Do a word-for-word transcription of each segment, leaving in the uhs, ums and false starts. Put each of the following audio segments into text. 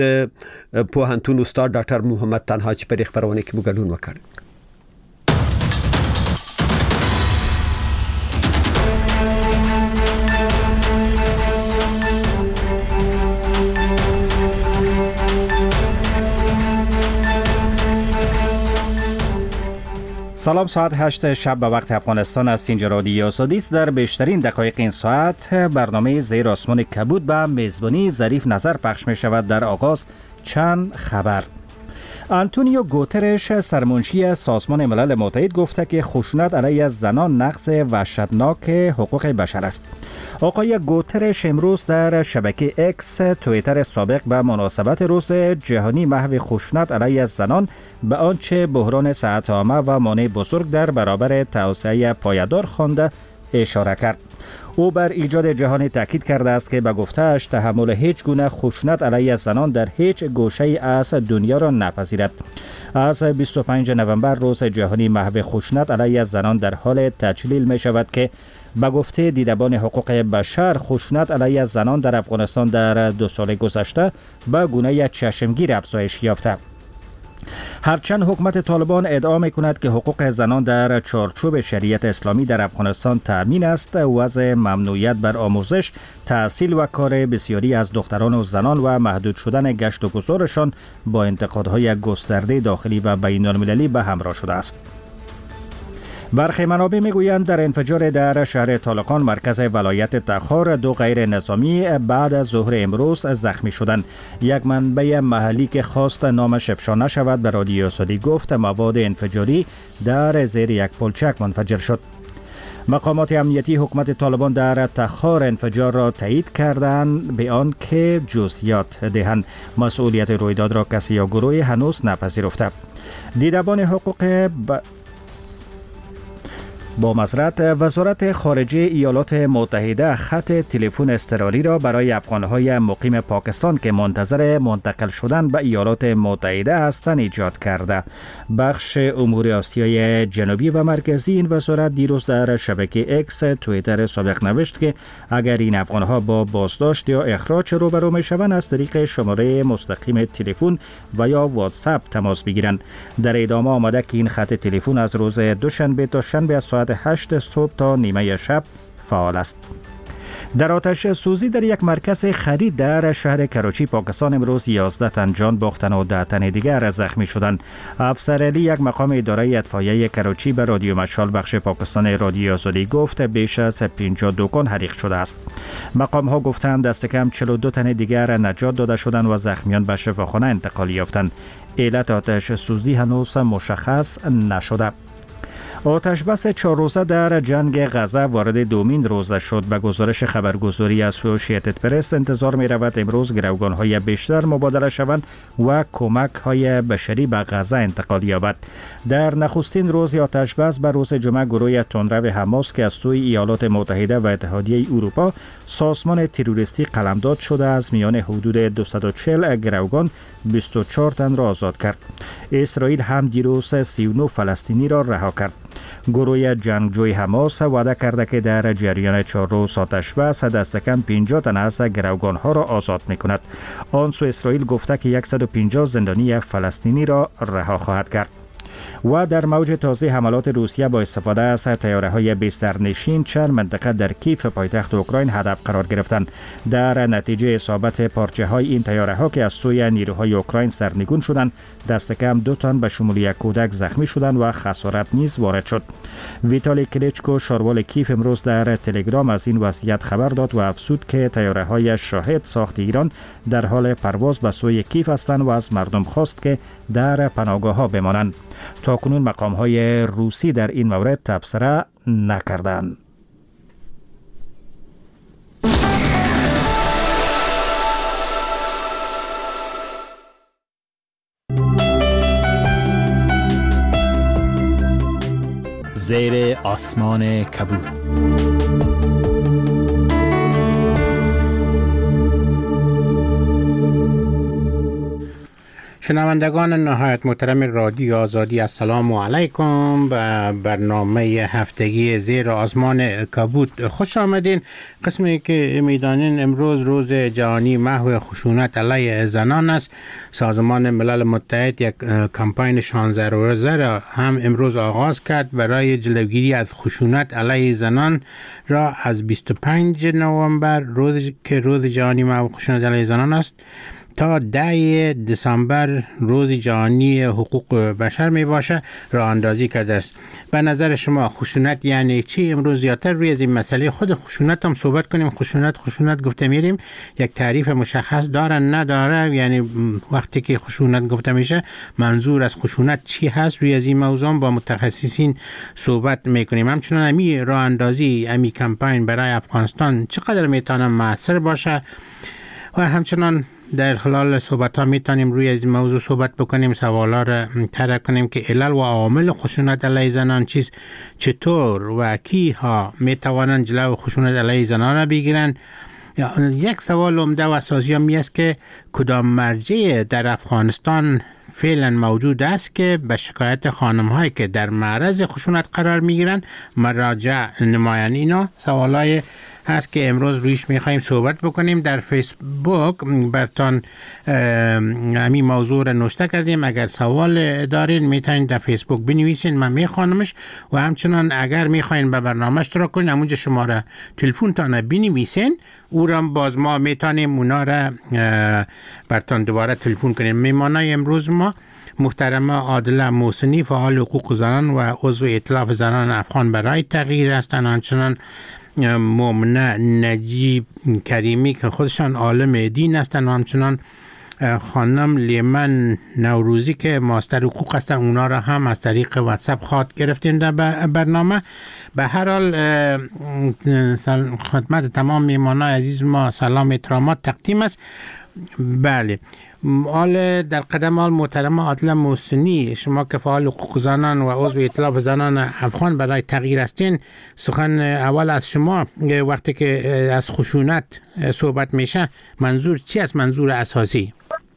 پوهنتون استاد ډاکټر محمد تنها چې په خبرونه کې مګډون وکړ. سلام، ساعت هشت شب به وقت افغانستان است. اینجا رادیو آزادی است. در بیشترین دقایق این ساعت برنامه زیر آسمان کبود به میزبانی ظریف نظر پخش می شود. در آغاز چند خبر. آنتونیو گوترش سرمنشی سازمان ملل متحد گفته که خشونت علیه زنان نقض وحشتناک حقوق بشر است. آقای گوترش امروز در شبکه اکس توییتر سابق به مناسبت روز جهانی محو خشونت علیه زنان به آنچه بحران صحت عامه و مانع بزرگ در برابر توسعه پایدار خوانده اشاره کرد. او بر ایجاد جهانی تاکید کرده است که به گفته‌اش تحمل هیچ گونه خشونت علیه زنان در هیچ گوشه‌ای از دنیا را نپذیرد. از بیست و پنجم نوامبر روز جهانی محو خشونت علیه زنان در حال تجلیل می شود که به گفته دیدبان حقوق بشر خشونت علیه زنان در افغانستان در دو سال گذشته به گونه چشمگیر افزایش یافته. هرچند حکومت طالبان ادعا می‌کند که حقوق زنان در چارچوب شریعت اسلامی در افغانستان تأمین است، وضع ممنوعیت بر آموزش، تحصیل و کار بسیاری از دختران و زنان و محدود شدن گشت و گذارشان با انتقادهای گسترده داخلی و بین‌المللی به همراه شده است. برخی منابع میگویند در انفجار در شهر طالقان مرکز ولایت تخار دو غیر نظامی بعد از ظهر امروز زخمی شدند. یک منبع محلی که خواست نامش افشا نشود به رادیو آزادی گفت مواد انفجاری در زیر یک پلچک منفجر شد. مقامات امنیتی حکومت طالبان در تخار انفجار را تایید کردند به آن که جزئیات دهند. مسئولیت رویداد را کسی یا گروهی هنوز نپذیرفته. دیدبان حقوق ب... با معذرت وزارت خارجه ایالات متحده خط تلفن اضطراری را برای افغان‌های مقیم پاکستان که منتظر منتقل شدن به ایالات متحده هستند ایجاد کرده. بخش امور آسیای جنوبی و مرکزی این وزارت دیروز در شبکه اکس توییتر سابق نوشت که اگر این افغان‌ها با بازداشت یا اخراج روبرو می‌شوند از طریق شماره مستقیم تلفن و یا واتساپ تماس بگیرند. در ادامه آمده که این خط تلفن از روز دوشنبه تا شنبه از ساعت هشت صبح تا نیمه شب فعال است. در آتش سوزی در یک مرکز خرید در شهر کراچی پاکستان امروز یازده تن جان باختند و ده تن دیگر زخمی شدند. افسر علی یک مقام اداره اطفائیه کراچی به رادیو مشال بخش پاکستان رادیو آزادی گفت بیش از پنجاه دکان حریق شده است. مقام ها گفتند دست کم چهل و دو تن دیگر نجات داده شدند و زخمیان به شفاخانه انتقال یافتند. علت آتش سوزی هنوز مشخص نشده. آتش بس چهار روزه در جنگ غزه وارد دومین روزه شد. به گزارش خبرگزاری اسوسییتد پرس انتظار می رود امروز گروگان های بیشتر مبادله شوند و کمک های بشری به غزه انتقال یابد. در نخستین روز آتش بس به روز جمعه گروه تندرو حماس که از سوی ایالات متحده و اتحادیه اروپا سازمان تروریستی قلمداد شده از میان حدود دویست و چهل گروگان بیست و چهار تن را آزاد کرد. اسرائیل هم دیروز سی و نه فلسطینی را رها کرد. گروه جنگجوی حماس وعده کرده که در جریان چهار روز آتش بس دست کم پنجاه تن از گروگان ها را آزاد می کند. آن سو اسرائیل گفته که صد و پنجاه زندانی فلسطینی را رها خواهد کرد. و در موج تازه حملات روسیه با استفاده از طیاره‌های بسترنشین چند منطقه در کیف پایتخت اوکراین هدف قرار گرفتند. در نتیجه اصابت پارچه‌های این طیاره‌ها که از سوی نیروهای اوکراین سرنگون شدند، دست کم دو تن به شمول یک کودک زخمی شدند و خسارت نیز وارد شد. ویتالی کلیچکو شاروال کیف امروز در تلگرام از این وضعیت خبر داد و افزود که طیاره‌های شاهد ساخت ایران در حال پرواز به سوی کیف هستند و از مردم خواست که در پناهگاه‌ها بمانند. تاکنون مقام‌های روسی در این مورد تبصره نکردند. زیر آسمان کبود. شنوندگان نهایت محترم رادیو آزادی، السلام علیکم. به برنامه هفتگی زیر آسمان کبوت خوش آمدین. قسمی که میدانین امروز روز جهانی محو خشونت علیه زنان است. سازمان ملل متحد یک کمپین شانزده روزه را هم امروز آغاز کرد برای جلوگیری از خشونت علیه زنان را از بیست و پنجم نوامبر، روزی که روز جهانی محو خشونت علیه زنان است، تا ده دسامبر روز جهانی حقوق بشر می باشه راه اندازی کرده است. به نظر شما خشونت یعنی چی؟ امروز زیادتر روی از این مسئله خود خشونت هم صحبت کنیم. خشونت خشونت گفته میریم، یک تعریف مشخص داره نداره؟ یعنی وقتی که خشونت گفته میشه منظور از خشونت چی هست؟ روی از این موضوع با متخصصین صحبت میکنیم. همچنان امی راه اندازی امی کمپین برای افغانستان چقدر میتونه موثر باشه و همچنان در خلال صحبت ها میتونیم روی از این موضوع صحبت بکنیم، سوالا را طرح کنیم که علل و عوامل خشونت علیه زنان چیست، چطور و کی ها میتوانند جلو خشونت علیه زنان را بگیرن. یک سوال عمده و اساسی هم است که کدام مرجع در افغانستان فعلا موجود است که به شکایت خانم هایی که در معرض خشونت قرار میگیرن مراجع نمایند. اینا سوالای هست که امروز رویش میخواییم صحبت بکنیم. در فیسبوک برتان همین موضوع را نوشته کردیم. اگر سوال دارین میتونین در فیسبوک بنویسین، من میخوانمش. و همچنان اگر میخواین به برنامه اشتراک کنین، همونجا شماره تلفن تانه بنویسین، او را باز ما میتونیم اونا را برتان دوباره تلفن کنیم. میمانای امروز ما محترمه عادله محسنی، فعال حقوق زنان و عضو ائتلاف زنان افغان برای تغییر هستند. همچنان مومنه نجیب کریمی که خودشان عالم دین هستند، و همچنان خانم لیمن نوروزی که ماستر حقوق هستند. اونا را هم از طریق واتساپ خواهد گرفتیم در برنامه. به هر حال خدمت تمام میهمانان عزیز ما سلام احترامات تقدیم است. بله، حال در قدم حال محترمه عادله محسنی، شما که فعال حقوق زنان و عضو ائتلاف زنان افغان برای تغییر هستین، سخن اول از شما. وقتی که از خشونت صحبت میشه منظور چی است؟ منظور اساسی؟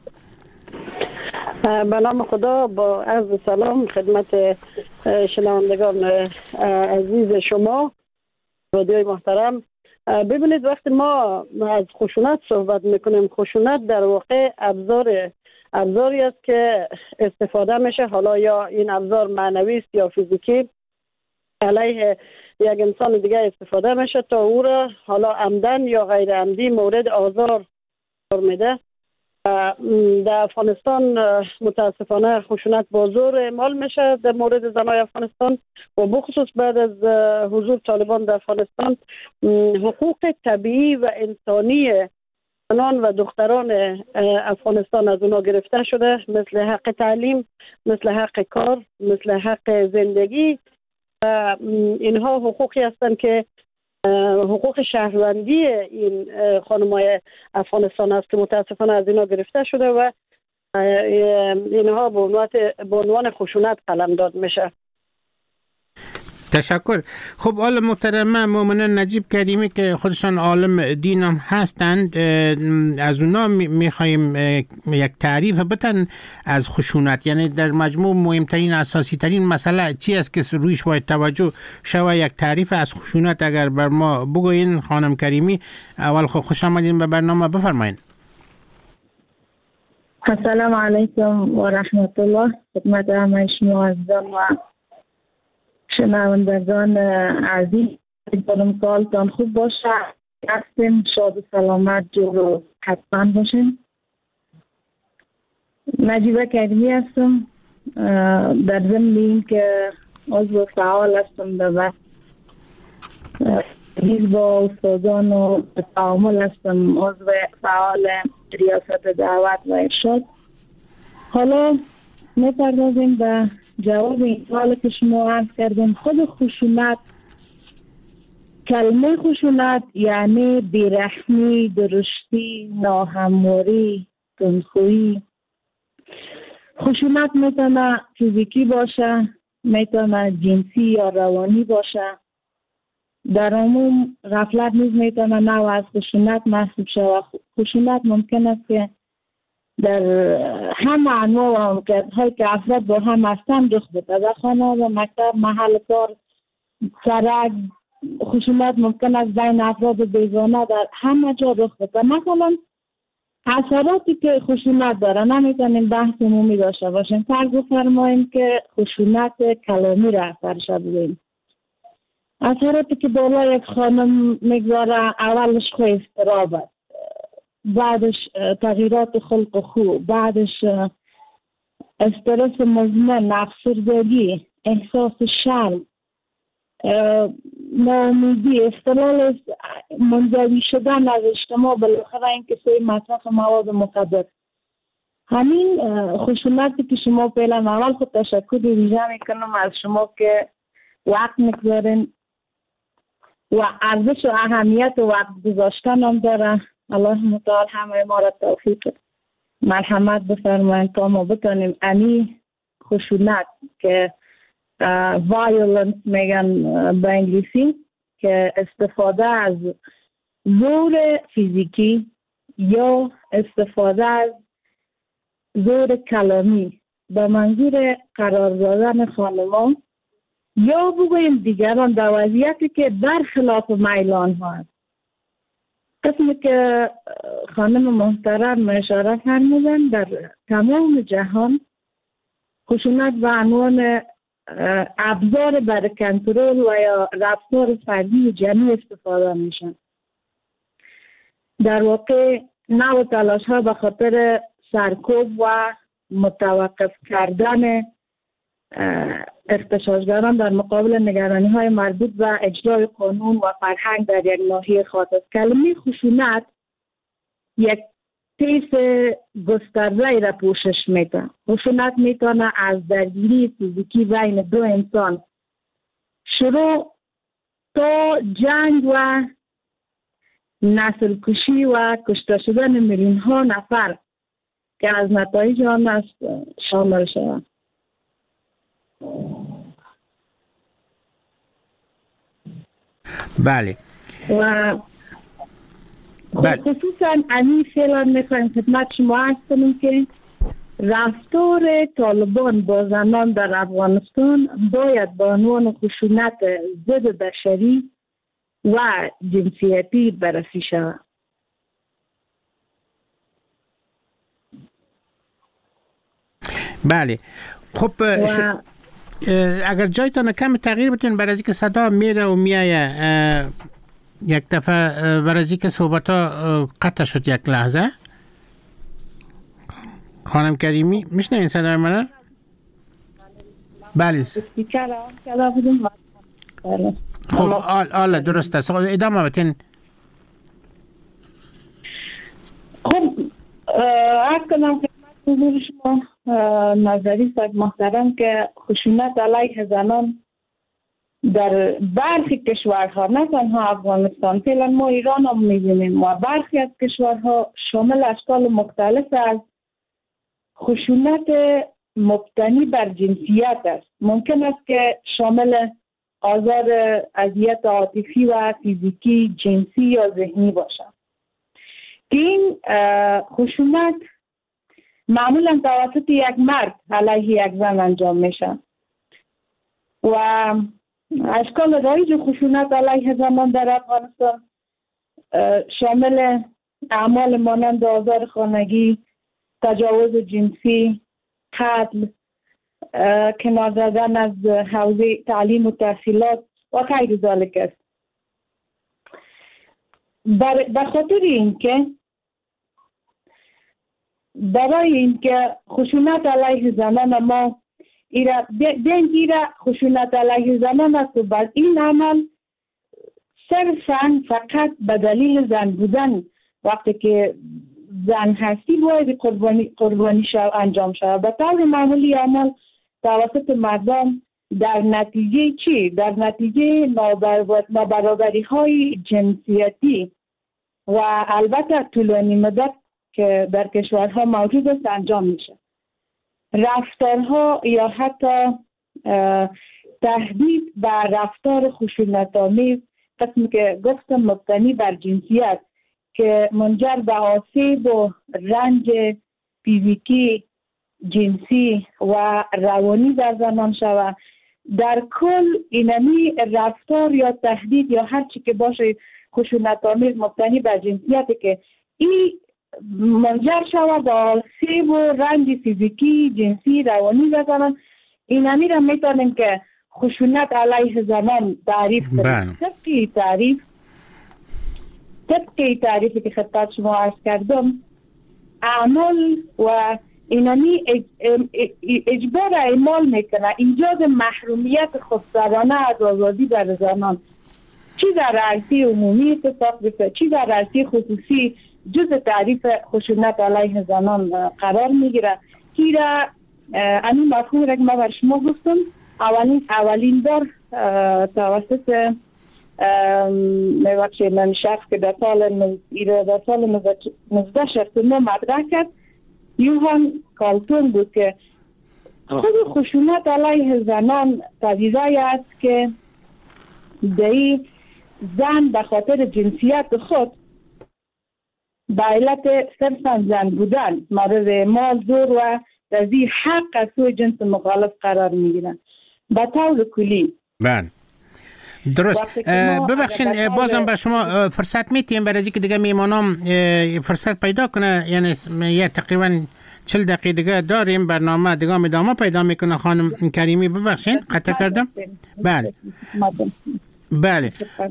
به نام خدا، با عرض سلام خدمت شنوندگان عزیز شما رادیوی محترم. ببینید، وقتی ما از خشونت صحبت میکنیم، خشونت در واقع ابزار ابزاری است که استفاده میشه، حالا یا این ابزار معنوی است یا فیزیکی، علیه یک انسان دیگه استفاده میشه تا او را حالا عمدن یا غیر عمدی مورد آزار قرار میده. در افغانستان متاسفانه خشونت با زور اعمال میشه در مورد زنای افغانستان، و بخصوص بعد از حضور طالبان در افغانستان حقوق طبیعی و انسانی زنان و دختران افغانستان از اونا گرفته شده، مثل حق تعلیم، مثل حق کار، مثل حق زندگی. اینها حقوقی هستند که حقوق شهروندی این خانمای افغانستان است که متاسفانه از اینا گرفته شده و اینها به عنوان خشونت قلمداد میشه. تشکر. خب حالا محترمه مومنه نجیب کریمی که خودشان عالم دین هم هستند، از اونا میخواییم یک تعریف بتن از خشونت. یعنی در مجموع مهمترین اساسی ترین مسئله چی است که رویش باید توجه شوه؟ یک تعریف از خشونت اگر بر ما بگوین خانم کریمی. اول خب خوش آمدین به برنامه، بفرمایید. السلام علیکم و رحمت الله. خدمت همه شما عزیزان و شنوندگان عزیز، امیدوارم سالتان خوب باشه، هستیم شاد و سلامت، جور و حتما باشیم. نجیبه کریمی هستم، در ضمن این که عضو فعال هستم در حزب استادان و تعامل هستم، عضو فعال ریاست دعوت و ارشاد. حالا میپردازیم به جواب این سوال که شما عرض کردیم. خود خشونت، کلمه خشونت یعنی بیرحمی، درشتی، ناهمواری، تندخویی. خشونت میتونه فیزیکی باشه، میتونه جنسی یا روانی باشه. در عموم غفلت نیز میتونه نوع از خشونت محسوب شود. خشونت ممکن است که در همه انواع و موقعیت‌هایی که افراد با هم هستند رخ بده. در خانه و مکتب، محل کار، سرک، خشونت ممکن است بین افراد بیگانه در همه جا رخ بده. مثلا اثراتی که خشونت داره نمیتونیم بحث عمومی داشته باشیم. فرض بفرماییم که خشونت کلامی را اثرش بگوییم. اثراتی که بالای یک خانم میگذاره، اولش خو اضطراب است، بعدش تغییرات خلق و خو، بعدش استرس مزمن، افسردگی، احساس شرم، ناامیدی، اختلال منزوی شدن از اجتماع، بالاخره اینکه سوی مصرف مواد مخدر. همین خشونتی که شما فعلا اول خود تشکر ویژه میکنم از شما که وقت میگذارین و ارزش و اهمیت وقت گذاشتن هم داره. الله متعال همه ما را توفیق مرحمت بفرمایید تا ما بتانیم انی خشونت که وایولنس میگن به انگلیسی، که استفاده از زور فیزیکی یا استفاده از زور کلامی به منظور قرار دادن خانمان یا بگوییم دیگران در وضعیتی که برخلاف میلان ها است. قسمی که خانم محترم اشاره فرمودن در تمام جهان خشونت به عنوان ابزار برای کنترل و یا رفتار فردی و جمعی استفاده میشن. در واقع نوع تلاش ها به خاطر سرکوب و متوقف کردن اغتشاشگران در مقابل نگرانی های مربوط به اجرای قانون و فرهنگ در یک ناحیه خاص است. کلمه خشونت یک طیف گسترده را پوشش میده. خشونت میتونه از درگیری فیزیکی بین دو انسان شروع تا جنگ و نسل کشی و کشته شدن میلیون ها نفر که از نتایج آن است شامل شود. بله. و بله. خصوصا امی فعلا میخوایم خدمت شما عرض کنیم که رفتار طالبان با زنان در افغانستان باید با عنوان خشونت ضد بشری و جنسیتی بررسی شود. بله. خب ش... اگر جایتان کم تغییر بتونین برای اینکه صدا میره و میایه یک دفعه برای اینکه صحبت ها قطع شد یک لحظه. خانم کریمی میشنوین صدای منو؟ بله. خب آله درست است. ادامه بتین. خب عرض کنم که حضور شما نظری است محترم که خشونت علیه زنان در برخی کشورها، نه تنها افغانستان، فعلا ما ایران هم می‌بینیم و برخی از کشورها شامل اشکال مختلف از خشونت مبتنی بر جنسیت است. ممکن است که شامل آزار اذیت عاطفی و فیزیکی، جنسی یا ذهنی باشد. این خشونت معمولا توسط یک مرد علیه یک زن انجام میشه و اشکال رایج خشونت علیه زنان در افغانستان شامل اعمال مانند آزار خانگی، تجاوز جنسی، قتل، کنار زدن از حوزه تعلیم و تحصیلات و غیر ذلک است. به خاطر اینکه برای اینکه خشونت علیه زنان ما ایرا دنگیرا خشونت علیه زنان است و بعد این عمل صرفاً فقط به دلیل زن بودن، وقتی که زن هستی باید قربانی قربانی شو انجام شود. به طور معمولی عمل توسط مردم در نتیجه چی؟ در نتیجه نابرابری های جنسیتی و البته طولانی مدت که در کشورها موجود است انجام میشه. رفتارها یا حتی تهدید بر رفتار خشونت‌آمیز، قسمی که گفتم مبتنی بر جنسیت، که منجر به آسیب و رنج فیزیکی جنسی و روانی در زنان شود. در کل اینمی رفتار یا تهدید یا هر چی که باشه خشونت آمیز مبتنی بر جنسیتی که این منجر شود به آسیب و رنج فیزیکی، جنسی، روانی در زنان، اینمی را میتونیم که خشونت علیه زنان تعریف کنیم. طبقی تعریف طبقی تعریفی که خدمت شما عرض کردم، اعمال و اینانی اجبار اعمال میکنه، ایجاد محرومیت خودسرانه از آزادی بر زنان، چی در عرصه عمومی اتفاق بیفته چی در عرصه خصوصی جز تعریف خشونت علیه زنان قرار میگیره. کی را همین مفهوم را که ما بر شما گفتم اولین اولین بار توسط میبخشید من شخص که در سال در سال نوزده شصت و نه مطرح کرد، یوهان کالتون بود که خود خشونت علیه زنان پدیده است که دهی زن به خاطر جنسیت خود به علت صرفا زن بودن مورد مال زور و تضییع حق از سوی جنس مخالف قرار میگیرن. به طور کلی بله درست. ببخشین بازم بر شما فرصت میتیم برای اینکه دیگه میمانم فرصت پیدا کنه، یعنی یه تقریبا چل دقیقه دیگه داریم برنامه دیگه ادامه پیدا میکنه. خانم کریمی ببخشین قطع کردم. بله بله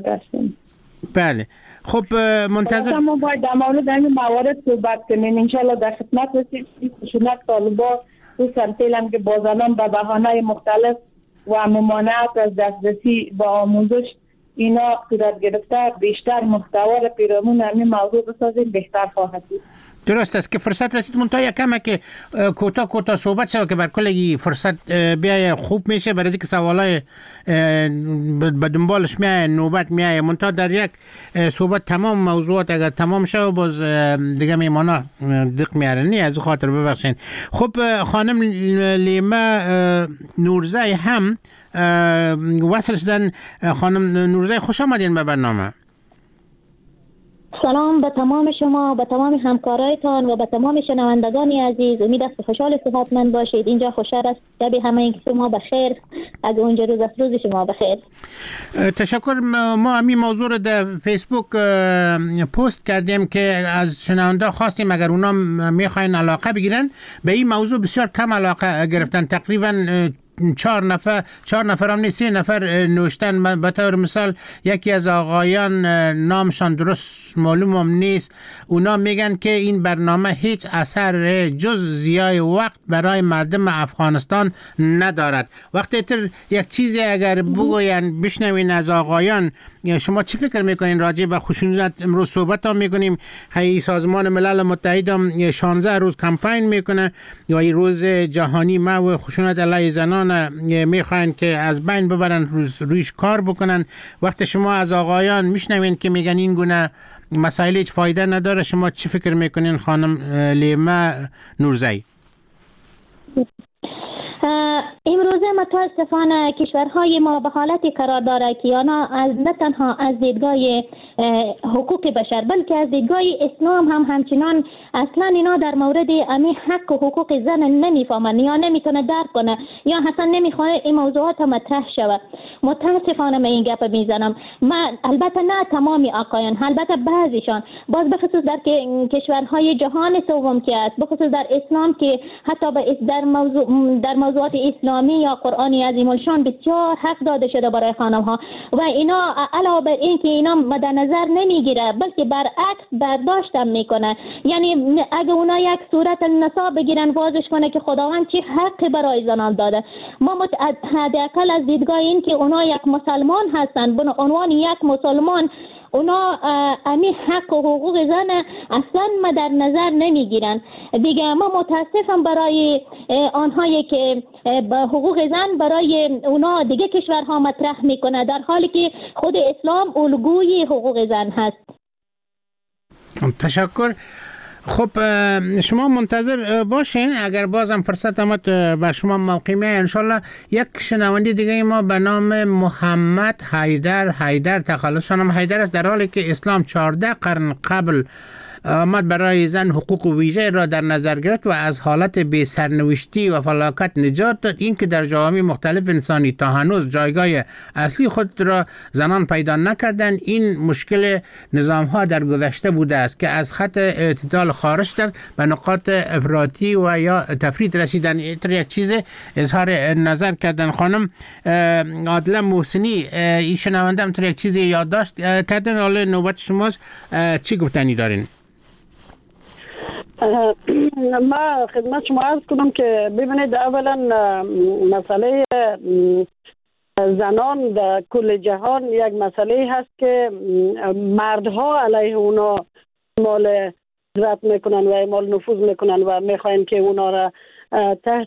بله خب منتظر ما باید در مورد این موارد صحبت کنیم ان شاء الله در خدمت هستیم. خشونت طالبا خصوصا فعلا که با زنان به بهانه‌های مختلف و ممانعت از دسترسی به آموزش اینا صورت گرفته، بیشتر محتوا را پیرامون همین موضوع بسازیم بهتر خواهد بود. درست است که فرصت رسید منتها یکم که کوتاه کوتاه صحبت شد که بر کلی فرصت بیای خوب میشه، برای اینکه سوالای به دنبالش میای نوبت میای منتها در یک صحبت تمام موضوعات اگر تمام شه باز دیگه میمانا دق میارنی، از خاطر ببخشین. خب خانم لیما نورزی هم وصل شدن. خانم نورزی خوش آمدین به برنامه. سلام به تمام شما، به تمام همکارایتان و به تمام شنوندگان عزیز. امید است خوشحال صحتمند باشید. اینجا خوشحال است شب همه این شما بخیر، از اونجا روز است روز شما بخیر. تشکر. ما همین موضوع رو در فیسبوک پست کردیم که از شنونده خواستیم اگر اونا میخواین علاقه بگیرن به این موضوع. بسیار کم علاقه گرفتن، تقریبا چهار نفر چهار نفر هم نیست، سه نفر نوشتن. به طور مثال یکی از آقایان نامشان درست معلوم هم نیست، اونا میگن که این برنامه هیچ اثر جز ضیاع وقت برای مردم افغانستان ندارد. وقتی تر یک چیزی اگر بگوین بشنوین از آقایان، شما چی فکر میکنین راجع به خشونت؟ امروز صحبت هم میکنیم، هی سازمان ملل متحد هم شانزده روز کمپین میکنه و این روز جهانی محو خشونت علیه زنان میخواین که از بین ببرن، روز رویش کار بکنن. وقتی شما از آقایان میشنوین که میگن این گونه مسائل هیچ فایده نداره، شما چی فکر میکنین خانم لیما نورزی؟ امروزه متاسفانه کشورهای ما به حالتی قرار داره که آنها از نه تنها از دیدگاه حقوق بشر بلکه از دیدگاه اسلام هم همچنان اصلا اینا در مورد امی حق و حقوق زن نمیفهمن یا نمیتونه درک کنه یا اصلا نمیخواد این موضوعات مطرح شود. متاسفانه من این گپ میزنم. من البته نه تمامی آقایان، البته بعضیشان، باز بخصوص در کشورهای جهان سوم که است، بخصوص در اسلام که حتی در موضوع در موضوعات اسلامی یا قرآنی عظیم الشان بسیار حق داده شده برای خانم ها و اینا علاوه بر این که اینا مد نظر نمیگیره بلکه برعکس برداشت هم میکنه. یعنی اگه اونا یک صورت نصاب بگیرن واضح کنه که خداوند چه حقی برای زنان داده، ما حداقل از دیدگاه این که اونا یک مسلمان هستن به عنوان یک مسلمان اونا امی حق و حقوق زن اصلا ما در نظر نمیگیرن دیگه. ما متاسفم برای آنهایی که حقوق زن برای اونا دیگه کشورها مطرح میکنه در حالی که خود اسلام الگوی حقوق زن هست. تشکر. خب شما منتظر باشین، اگر بازم فرصت آمد بر شما موقع میاد انشالله. یک شنونده دیگه ما به نام محمد حیدر حیدر، تخلص شنم حیدر است، در حالی که اسلام چهارده قرن قبل آمد برای زن حقوق ویژه را در نظر گرفت و از حالت بی سرنوشتی و فلاکت نجات داد. این که در جوامع مختلف انسانی تا هنوز جایگاه اصلی خود را زنان پیدا نکردند، این مشکل نظام ها در گذشته بوده است که از خط اعتدال خارج شدند، به نقاط افراطی و یا تفرید رسیدن. اینطور یک چیز اظهار نظر کردن. خانم عادله محسنی، این شنونده همطور یک چیزی یادداشت کردن، حالا نوبت شماست، چی گفتنی دارین؟ ما خدمت شما عرض کنم که ببینید، اولا مسئله زنان در کل جهان یک مسئله هست که مردها علیه اونا اعمال قدرت میکنن و اعمال نفوذ میکنن و میخواین که اونا را تحت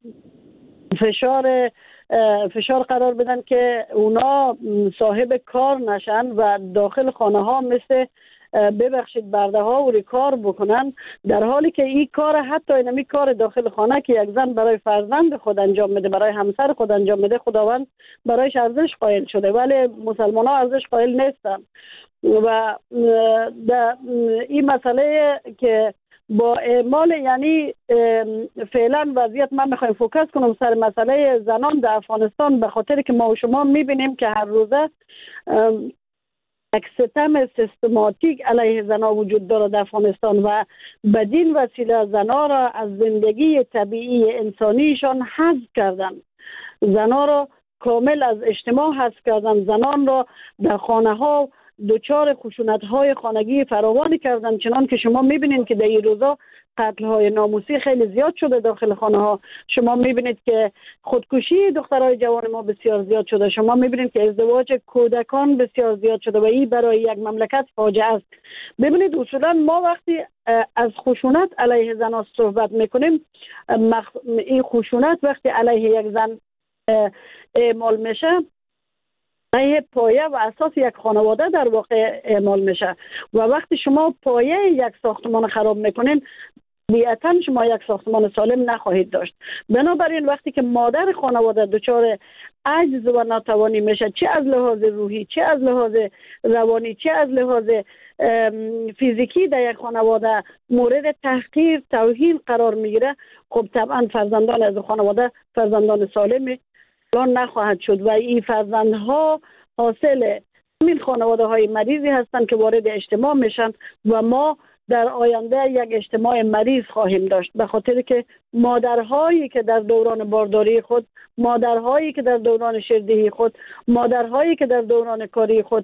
فشار فشار قرار بدن که اونا صاحب کار نشن و داخل خانه ها مثل ببخشید برده ها و کار بکنن، در حالی که این کار، حتی اینمی کار داخل خانه که یک زن برای فرزند خود انجام میده، برای همسر خود انجام میده، خداوند برایش ارزش قائل شده، ولی مسلمان ها ارزش قائل نیستن. و در این مسئله که با اعمال، یعنی فعلا وضعیت من میخوایم فوکس کنم سر مسئله زنان در افغانستان، به خاطر که ما و شما میبینیم که هر روزه یک ستم سیستماتیک علیه زنها وجود داره در افغانستان و بدین وسیله زنها را از زندگی طبیعی انسانیشان حذف کردن، زنها را کامل از اجتماع حذف کردن، زنان را در خانه ها دچار خشونت های خانگی فراوانی کردن. چنان که شما میبینید که در این روزا قتل های ناموسی خیلی زیاد شده داخل خانه ها. شما میبینید که خودکشی دخترای جوان ما بسیار زیاد شده. شما میبینید که ازدواج کودکان بسیار زیاد شده و این برای یک مملکت فاجعه است. ببینید اصولا ما وقتی از خشونت علیه زنان صحبت میکنیم، این خشونت وقتی علیه یک زن اعمال میشه، علیه پایه و اساس یک خانواده در واقع اعمال میشه و وقتی شما پایه یک ساختمان خراب میکنین، طبیعتاً شما یک ساختمان سالم نخواهید داشت. بنابراین وقتی که مادر خانواده دچار عجز و ناتوانی میشه، چه از لحاظ روحی، چه از لحاظ روانی، چه از لحاظ فیزیکی، در یک خانواده مورد تحقیر، توهین قرار میگیره، خب طبعا فرزندان از خانواده فرزندان سالمی الان نخواهد شد و این فرزندها حاصل این خانواده های مریضی هستند که وارد اجتماع میشن و ما در آینده یک اجتماع مریض خواهیم داشت، به خاطر که مادرهایی که در دوران بارداری خود، مادرهایی که در دوران شیردهی خود، مادرهایی که در دوران کاری خود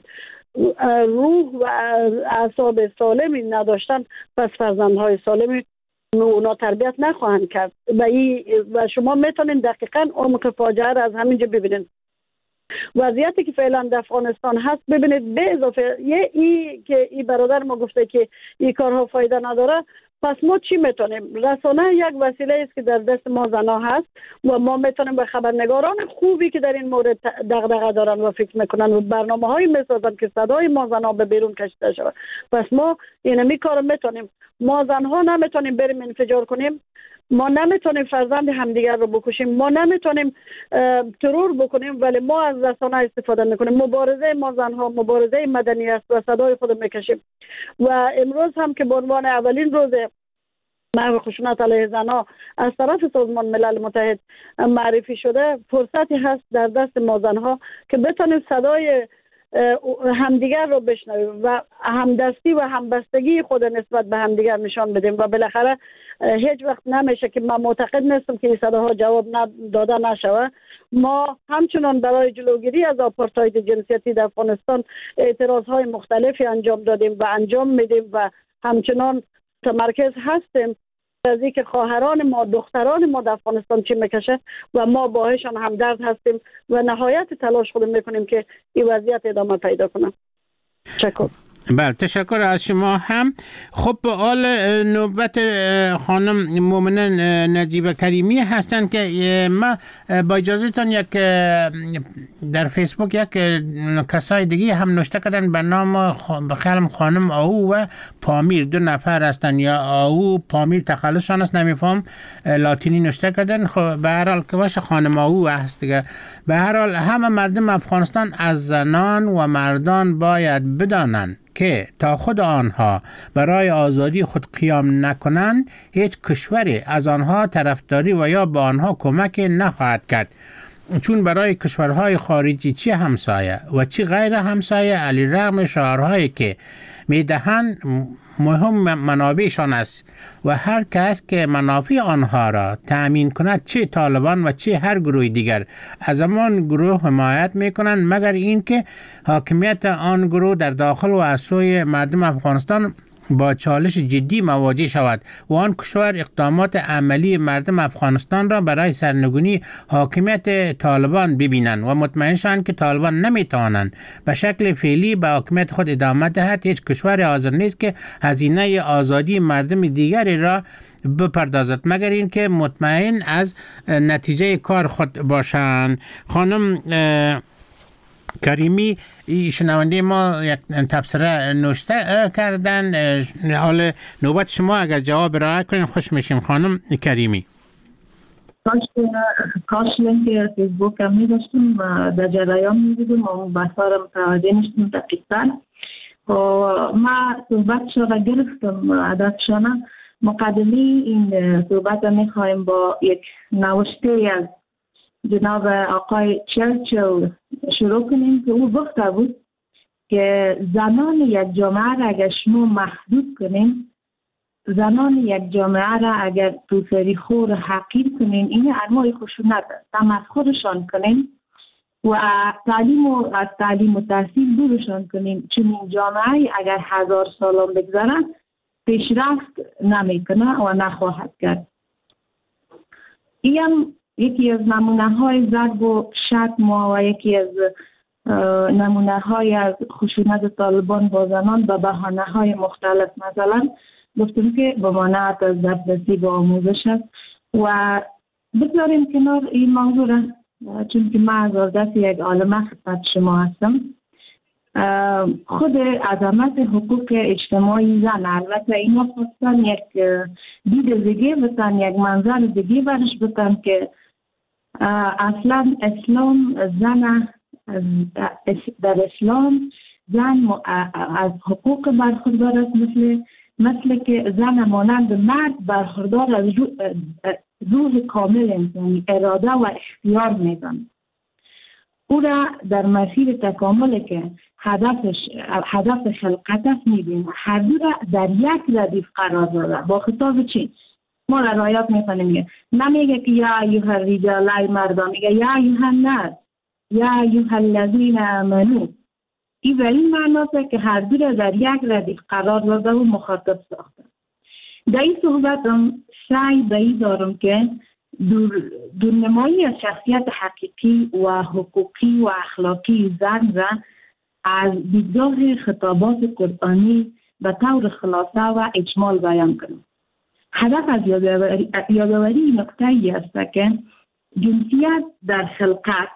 روح و اعصاب سالمی نداشتن، پس فرزندهای سالمی اونا تربیت نخواهند کرد و, ای و شما میتونین دقیقاً عمق فاجعه را از همینجا ببینید. وضعیتی که فعلا در افغانستان هست، ببینید به اضافه یه ای که این برادر ما گفته که این کارها فایده نداره، پس ما چی میتونیم؟ رسانه یک وسیله است که در دست ما زنا هست و ما میتونیم به خبرنگاران خوبی که در این مورد دغدغه دارن و فکر میکنن و برنامه هایی میسازن که صدای ما زنا به بیرون کشیده شود. پس ما اینمی کار میتونیم. ما زنها نمیتونیم بریم انفجار کنیم، ما نمیتونیم فرزند همدیگر رو بکشیم، ما نمیتونیم ترور بکنیم، ولی ما از رسانه استفاده میکنیم. مبارزه ما زنها مبارزه مدنی است و صدای خود میکشیم و امروز هم که به عنوان اولین روز محو خشونت علیه زنها از طرف سازمان ملل متحد معرفی شده، فرصتی هست در دست ما زنها که بتونیم صدای همدیگر رو بشنویم و همدستی و همبستگی خود نسبت به همدیگر نشان بدیم و بالاخره هیچ وقت نمیشه که من معتقد نیستم که این صداها جواب داده نشوه. ما همچنان برای جلوگیری از آپارتاید جنسیتی در افغانستان اعتراضهای مختلفی انجام دادیم و انجام میدیم و همچنان متمرکز هستیم از اینکه خواهران ما، دختران ما در افغانستان چی میکشه و ما باهاشان همدرد هستیم و نهایت تلاش خود میکنیم که این وضعیت ادامه پیدا کنه. تشکر. بله، تشکر از شما هم. خب به حال نوبت خانم مومنه نجیب کریمی هستند که ما با اجازهتان یک در فیسبوک یک کسای دیگه هم نوشته کردن به نام بخیالم خانم آهو و پامیر، دو نفر هستن، یا آهو پامیر تخلصشان است نمیفهم، لاتینی نوشته کردن. خب به هر حال که باشه خانم آهو هست دیگه. به هر حال همه مردم افغانستان از زنان و مردان باید بدانند که تا خود آنها برای آزادی خود قیام نکنند هیچ کشوری از آنها طرفداری و یا به آنها کمک نخواهد کرد، چون برای کشورهای خارجی چه همسایه و چه غیر همسایه علی رغم شعارهایی که میدهند مهم منابعشان است و هر کس که منافع آنها را تأمین کند، چه طالبان و چه هر گروه دیگر، از همان گروه حمایت میکنند، مگر اینکه حاکمیت آن گروه در داخل و از سوی مردم افغانستان با چالش جدی مواجه شود و آن کشور اقدامات عملی مردم افغانستان را برای سرنگونی حاکمیت طالبان ببینند و مطمئن شوند که طالبان نمیتوانند به شکل فعلی به حاکمیت خود ادامه دهد. هیچ کشور حاضر نیست که هزینه آزادی مردم دیگری را بپردازد مگر این که مطمئن از نتیجه کار خود باشند. خانم کریمی شنونده ما یک تبصره نوشته کردن، حال نوبت شما اگر جواب رعایت کنیم خوش میشیم. خانم کریمی. کاش کاش لینک فیسبوک هم میداشتیم و در جریان میدیدیم و بحثا را متوجه نشتیم دقیقا. ما صحبت را گرفتم عددشانه. مقدمی این صحبت را میخوایم با یک نوشته از جناب آقای چرچل شروع کنیم که او گفته بود که زنان یک جامعه را اگر شما محدود کنیم، زنان یک جامعه را اگر توسری خور حقیر کنین، این انواع خشونت است. تمسخرشان کنین و تعلیم و از تعلیم و تحصیل دورشان کنین، چون این جامعه اگر هزار سالان بگذره پیشرفت نمیکنه و نخواهد کرد. این یکی از نمونه های ضرب و شتم و یکی از نمونه های از خشونت طالبان با زنان به بهانه های مختلف، مثلا گفتم که به مانعت از دسترسی به آموزش است و بذاریم کنار این موضوع را، چون که من از دست یک عالمه خدمت شما هستم. خود عظمت حقوق اجتماعی زن، البته اینا خواستن یک دید دیگه بتن، یک منظر دیگه برش بتن که اصلا اسلام زن در اسلام زن از حقوق برخوردار است، مثل مثل که زن مانند مرد برخوردار از روح کامل انسانی، اراده و اختیار میدن. او را در مسیر تکامل که هدفش هدف خلقت است میبینه، هر دو را در یک ردیف قرار داده. با خطاب چی؟ ما را رایات میکنیم، نمیگه که یا ایها الرجال، ای مردان، میگه یا ایها الناس، یا ایها الذین آمنو. این به این معناست که هر دو را در یک ردیف قرار داده و مخاطب ساخته. در این صحبتم سعی به این دارم که دور دورنمایی از شخصیت حقیقی و حقوقی و اخلاقی زن را از دیدگاه خطابات قرآنی به طور خلاصه و اجمال بیان کنم. هدف از یادآوری یادآوری نکته ای است که جنسیت در خلقت،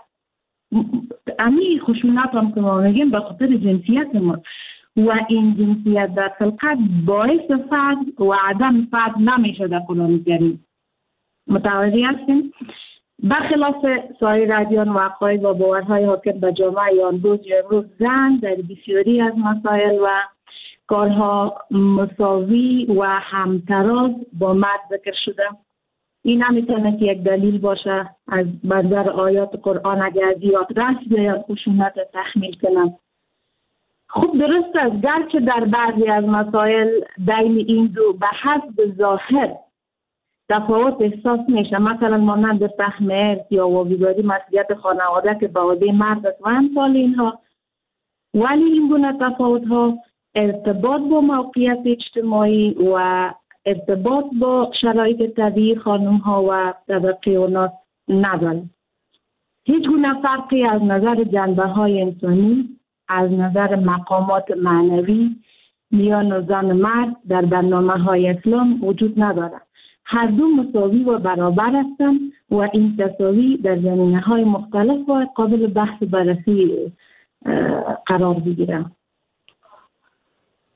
امی خشونت هم که ما میگیم به خاطر جنسیت ما، و این جنسیت در خلقت باعث فقر و عدم فقر نمیشه در قرآن کریم. متوجه هستیم؟ برخلاف سایر ادیان و عقاید و باورهای حاکم به جامعه آن روز یا امروز، زن در بسیاری از مسائل و کارها مساوی و همتراز با مرد ذکر شده. این نمیتونه که یک دلیل باشه از منظر آیات قرآن اگر زیاد رسم یا خشونت تحمیل کنم. خوب درست است، گرچه در بعضی از مسائل بین این دو به حسب ظاهر تفاوت احساس میشه، مثلا مانند فهم ارث یا واگذاری مسئولیت خانواده که به عهده مرد است و امثال اینها، ولی این گونه تفاوت ها ارتباط با موقعیت اجتماعی و ارتباط با شرایط طبیعی خانم ها و طبقه اوناس نداره. هیچ گونه فرقی از نظر جنبه های انسانی، از نظر مقامات معنوی میان زن و مرد در برنامه های اسلام وجود نداره. هر دو مساوی و برابر هستند و این تساوی در زمینه های مختلف و قابل بحث بررسی قرار بگیره.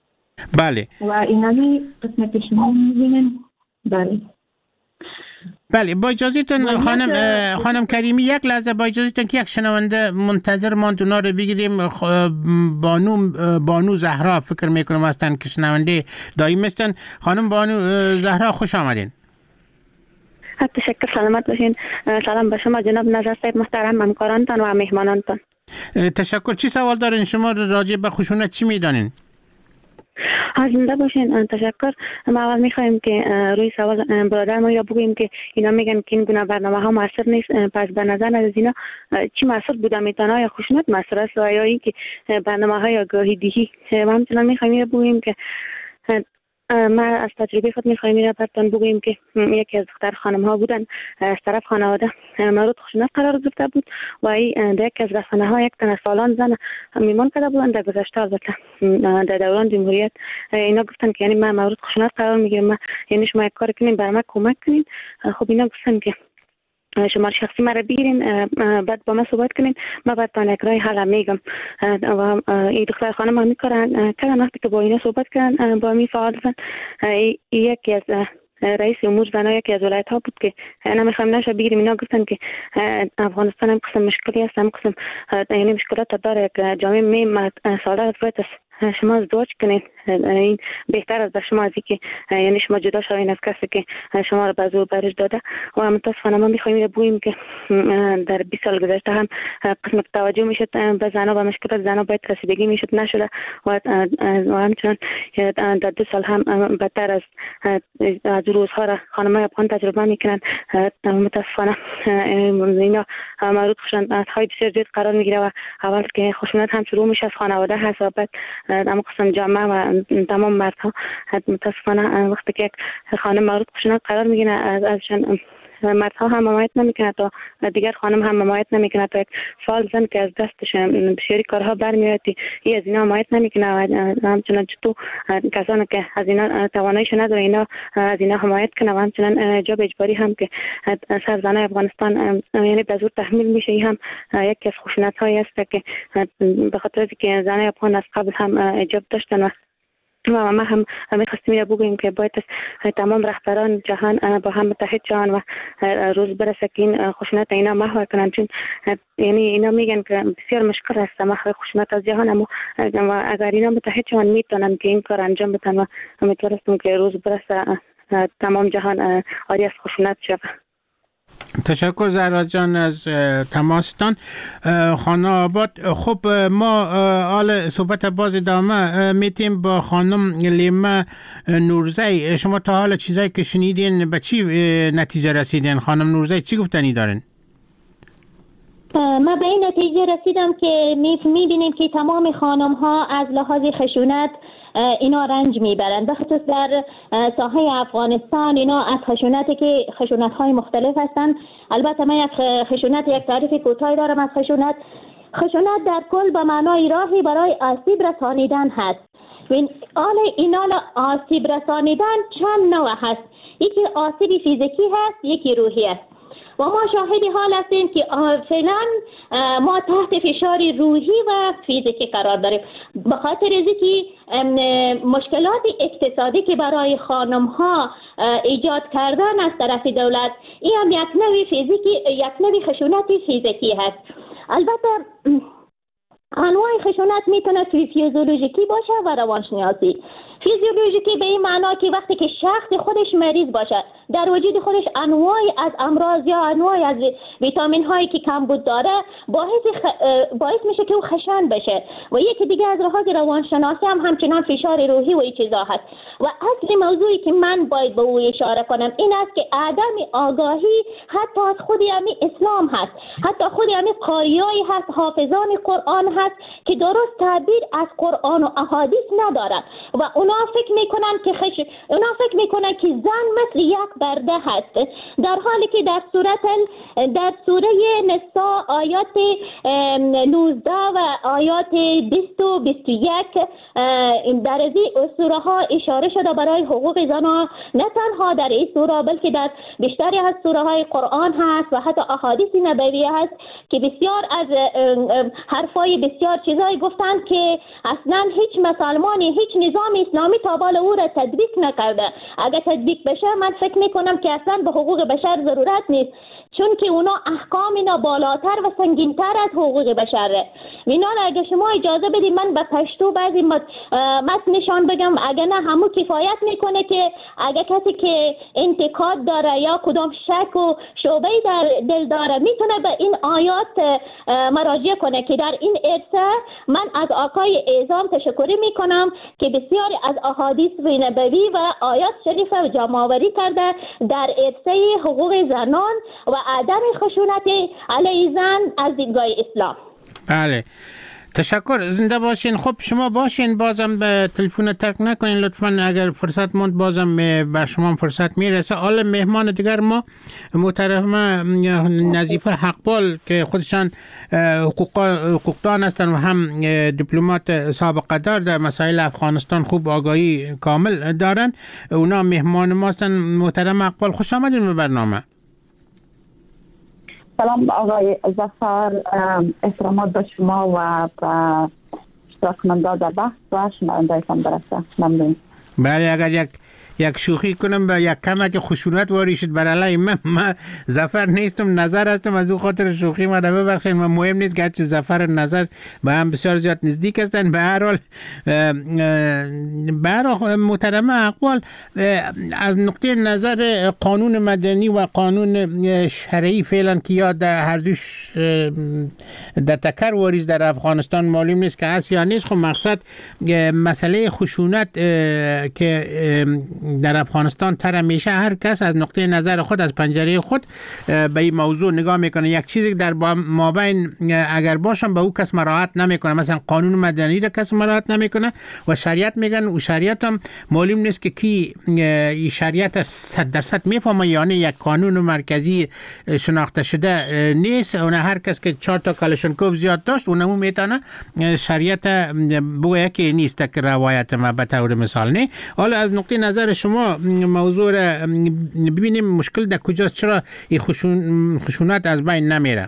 بله. و اینمی قسمت شما میبینیم. بله. بله با اجازهتون خانم خانم کریمی یک لحظه با اجازهتون که یک شنونده منتظر ما دونا رو بگیریم. بانو بانو زهرا فکر میکنم هستن که شنونده دائم هستن. خانم بانو زهرا خوش آمدین. تشکر، سلامت باشین. سلام به شما جناب نظر صاحب محترم، همکارانتان و مهمانانتان. تشکر. چی سوال دارین شما راجع به خشونت چی میدانین؟ زنده باشین. تشکر. ما اول میخوایم که روی سوال برادر ما یا بگوییم که اینا میگن که این گونه برنامه ها موثر نیست، پس به نظر از اینا چی موثر بوده میتونه؟ یا خشونت موثر است یا این که برنامه های آگاهی دهی؟ ما همچنان میخوایم بگوییم که ما از تجربه خود میخوایم این را براتون بگوییم که یکی از دختر خانم ها بودن از طرف خانواده مورد خشونت قرار گرفته بود و این در یکی از رسانه ها یک تن سالان زن میمون کرده بودن. در گذشته البته در دوران جمهوریت اینا گفتن که یعنی ما مورد خشونت قرار میگیریم، ما یعنی شما یک کار کنین برای ما کمک کنین. خب اینا گفتن که شما شخصی مرا بگیرین بعد با ما صحبت کنین، ما براتون یک راه حل میگم. و این دختر خانم هم میکردن کردن وقتی که با اینا صحبت کردن با می فعال زن یکی از رئیس امور زنها یکی از ولایت ها بود که اینا میخوایم نشه بگیریم. اینا گفتن که افغانستان هم قسم مشکلی هست، هم قسم یعنی مشکلات داره که جامعه می ساله از باید شما ازدواج کنین، این بهتر از شما از که یعنی شما جدا شوین از کسی که شما را به زور برش داده. و متاسفانه ما میخوایم بگوییم که در بیست سال گذشته هم قسم توجه میشد به زنها و مشکلات زنها باید رسیدگی میشد نشده و همچنان در دو سال هم بدتر از از روزها را خانم‌های افغان تجربه میکنن. متاسفانه اینا مورد خشونت های بسیار زیاد قرار میگیره و اول که خشونت هم شروع میشه از خانواده هست و بعد اما قسم جامعه و تمام مردها. متاسفانه وقتی که خانم مورد خشونت قرار میگیره از ازشان مردها هم حمایت نمیکنه تا دیگر خانم هم حمایت نمیکنه تا یک فعال زن که از دستش بسیاری کارها برمیاد ای از اینا حمایت نمیکنه و همچنان تو کسانی که از اینا تواناییش نداره اینا از اینا حمایت کنه و همچنان جاب اجباری هم که سر زنای افغانستان یعنی به زور تحمیل میشه. این هم یکی از خشونت هایی است که به خاطر که زنای افغان از قبل هم اجاب داشتن و و ما هم میخواستیم یا بگوییم که باید تمام رهبران جهان با هم متحد شوند و روز برسه که این خشونت اینا محو کنن، چون یعنی اینا میگن که بسیار مشکل است محو خشونت از جهان، اما اگر اینا متحد شوند میتونن که این کار انجام بدن و امیدوارم که روز برسه تمام جهان آری از خشونت شود. تشکر زهرا جان از تماستان. خانم آباد. خب ما حال صحبت باز ادامه میتیم با خانم لیما نورزی. شما تا حال چیزایی که شنیدین به چی نتیجه رسیدین؟ خانم نورزی چی گفتنی دارین؟ ما به این نتیجه رسیدم که میبینیم که تمام خانم ها از لحاظ خشونت اینا رنج میبرند، به خصوص در ساحه افغانستان اینا از خشونتی که خشونت های مختلف هستند. البته من یک خشونت یک تعریف کوتاهی دارم از خشونت. خشونت در کل به معنای راهی برای آسیب رسانیدن هست. آل اینا آسیب رسانیدن چند نوع هست، یکی آسیب فیزیکی هست، یکی روحی است و ما شاهدی حال هستیم که فعلا ما تحت فشار روحی و فیزیکی قرار داریم به خاطر اینکه مشکلات اقتصادی که برای خانم ها ایجاد کردن از طرف دولت، این هم یک نوع فیزیکی یک نوع خشونت فیزیکی هست. البته انواع خشونت میتونه فیزیولوژیکی باشه و روانشناسی. فیزیولوژیکی به این معنا که وقتی که شخص خودش مریض باشه، در وجود خودش انواعی از امراض یا انواعی از ویتامین هایی که کمبود داره، باعث خ... باعث میشه که او خشن بشه. و یکی دیگه از لحاظ روانشناسی هم همچنان فشار روحی و این چیزا هست. و اصل موضوعی که من باید به او اشاره کنم این است که عدم آگاهی حتی از خود همین اسلام هست، حتی خود همین قاریایی هست، حافظان قرآن هست که درست تعبیر از قرآن و احادیث ندارن و اونا فکر میکنن که خش... اونا فکر میکنن که زن مثل یک برده هست، در حالی که در سوره در سوره نساء آیات نوزده و آیات بیست و بیست و یک در این سوره ها اشاره شده برای حقوق زنان، نه تنها در این سوره بلکه در بیشتری از سوره های قرآن هست و حتی احادیث نبوی هست که بسیار از حرفای بسیار چیزایی گفتند که اصلا هیچ مسلمانی، هیچ نظام اسلامی اسلامی تا بال او را تطبیق نکرده. اگر تطبیق بشه من فکر میکنم که اصلا به حقوق بشر ضرورت نیست، چون که اونا احکام اینا بالاتر و سنگینتر از حقوق بشره. وینال اگر شما اجازه بدید من به پشتو بعضی متنشان بگم، اگر نه همون کفایت میکنه که اگر کسی که انتقاد داره یا کدام شک و شبهه در دل داره میتونه به این آیات مراجعه کنه که در این عرصه من از آقای اعظام تشکر میکنم که بسیاری از احادیث نبوی و آیات شریفه جمع آوری کرده در عرصه حقوق زنان و عدم خشونت علیه زن از دیدگاه اسلام. بله تشکر، زنده باشین. خب شما باشین، بازم به تلفن ترک نکنین لطفاً. اگر فرصت موند بازم بر شما فرصت میرسه. حالا مهمان دیگر ما محترمه نظیفه حقبال که خودشان حقوقدان هستن و هم دیپلمات سابقه دار در مسائل افغانستان خوب آگاهی کامل دارن. اونا مهمان ما هستن. محترمه حقبال خوش آمدین به برنامه. سلام آقای ظفر، احترامات به شما و به اشتراک کننده در بحث و شنونده‌تان برسه. ممنون. بله اگر یک یک شوخی کنم به یک کمک خشونت واری شد بر علیه من، من ظفر نیستم، نظر هستم، از اون خاطر شوخی من ببخشید. من مهم نیست گرچه ظفر نظر به هم بسیار زیاد نزدیک هستند. به هر حال به هر حال محترمه اقوال، از نقطه نظر قانون مدنی و قانون شرعی فعلا که یا در هر دوش در تکر واریز در افغانستان معلوم نیست که هست یا نیست. خب مقصد مسئله خشونت که در افغانستان تر میشه، هر کس از نقطه نظر خود از پنجره خود به این موضوع نگاه میکنه. یک چیزی در مابین اگر باشم به او کس مراعات نمیکنه، مثلا قانون مدنی را کس مراعات نمیکنه و شریعت میگن و شریعت هم معلوم نیست که کی این شریعت صد درصد میفهمه، یعنی یک قانون مرکزی شناخته شده نیست. اون هر کس که چهار تا کلاشنکوف زیاد داشت اونمو میتونه شریعت بگه که نیست که روایت ما به طور مثال نه. حالا از نقطه نظر شما موضوع را ببینیم مشکل در کجاست، چرا این خشون خشونت از بین نمیره؟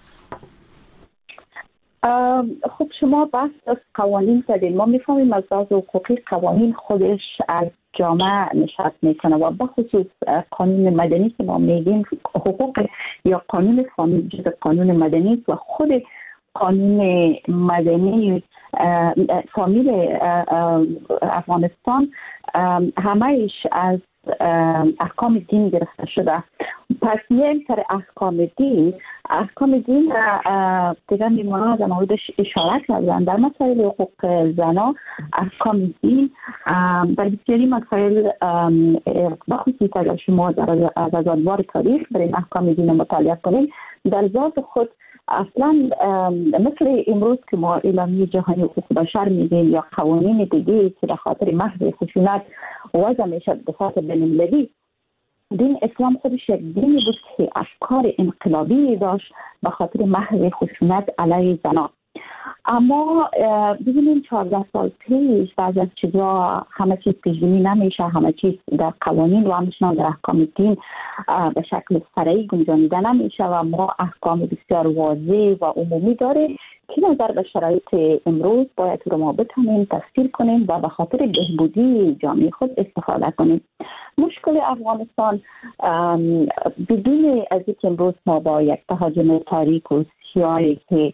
خب شما بحث از قوانین کردین. ما میفهمیم از لحاظ حقوقی قوانین خودش از جامعه نشأت میکنه و بخصوص قانون مدنی که ما میگیم حقوق یا قانون فامیل جز قانون مدنی و خود قانون مدنی فامیل افغانستان همهش از احکام دین گرفته شده. پس میایم سر احکام دین. احکام دین دیگه میمونه در موردش اشاره کردن. در مسائل حقوق زنا احکام دین در بسیاری مسائل بخصوص اگر شما در از ادوار تاریخ برای احکام دین مطالعه کنید در ذات خود اصلا مثل امروز که ما اعلامیه جهانی حقوق بشر میگیم یا قوانین دیگه که به خاطر محو خشونت وضع میشه به خاطر بین‌المللی، دین اسلام خودش یک دینی بود که افکار انقلابی داشت به خاطر محو خشونت علیه زنان. اما ببینیم چهارده سال پیش بعضی از چیزا همه چیز پیش‌بینی نمیشه، همه چیز در قوانین و همچنان در احکام دین به شکل فرعی گنجانیده نمیشه و ما احکام بسیار واضح و عمومی داره که نظر به شرایط امروز باید رو ما بتونیم تفسیر کنیم و به خاطر بهبودی جامعه خود استفاده کنیم. مشکل افغانستان بدون از اینکه امروز ما با یک تهاجم تاریک و سیاهی که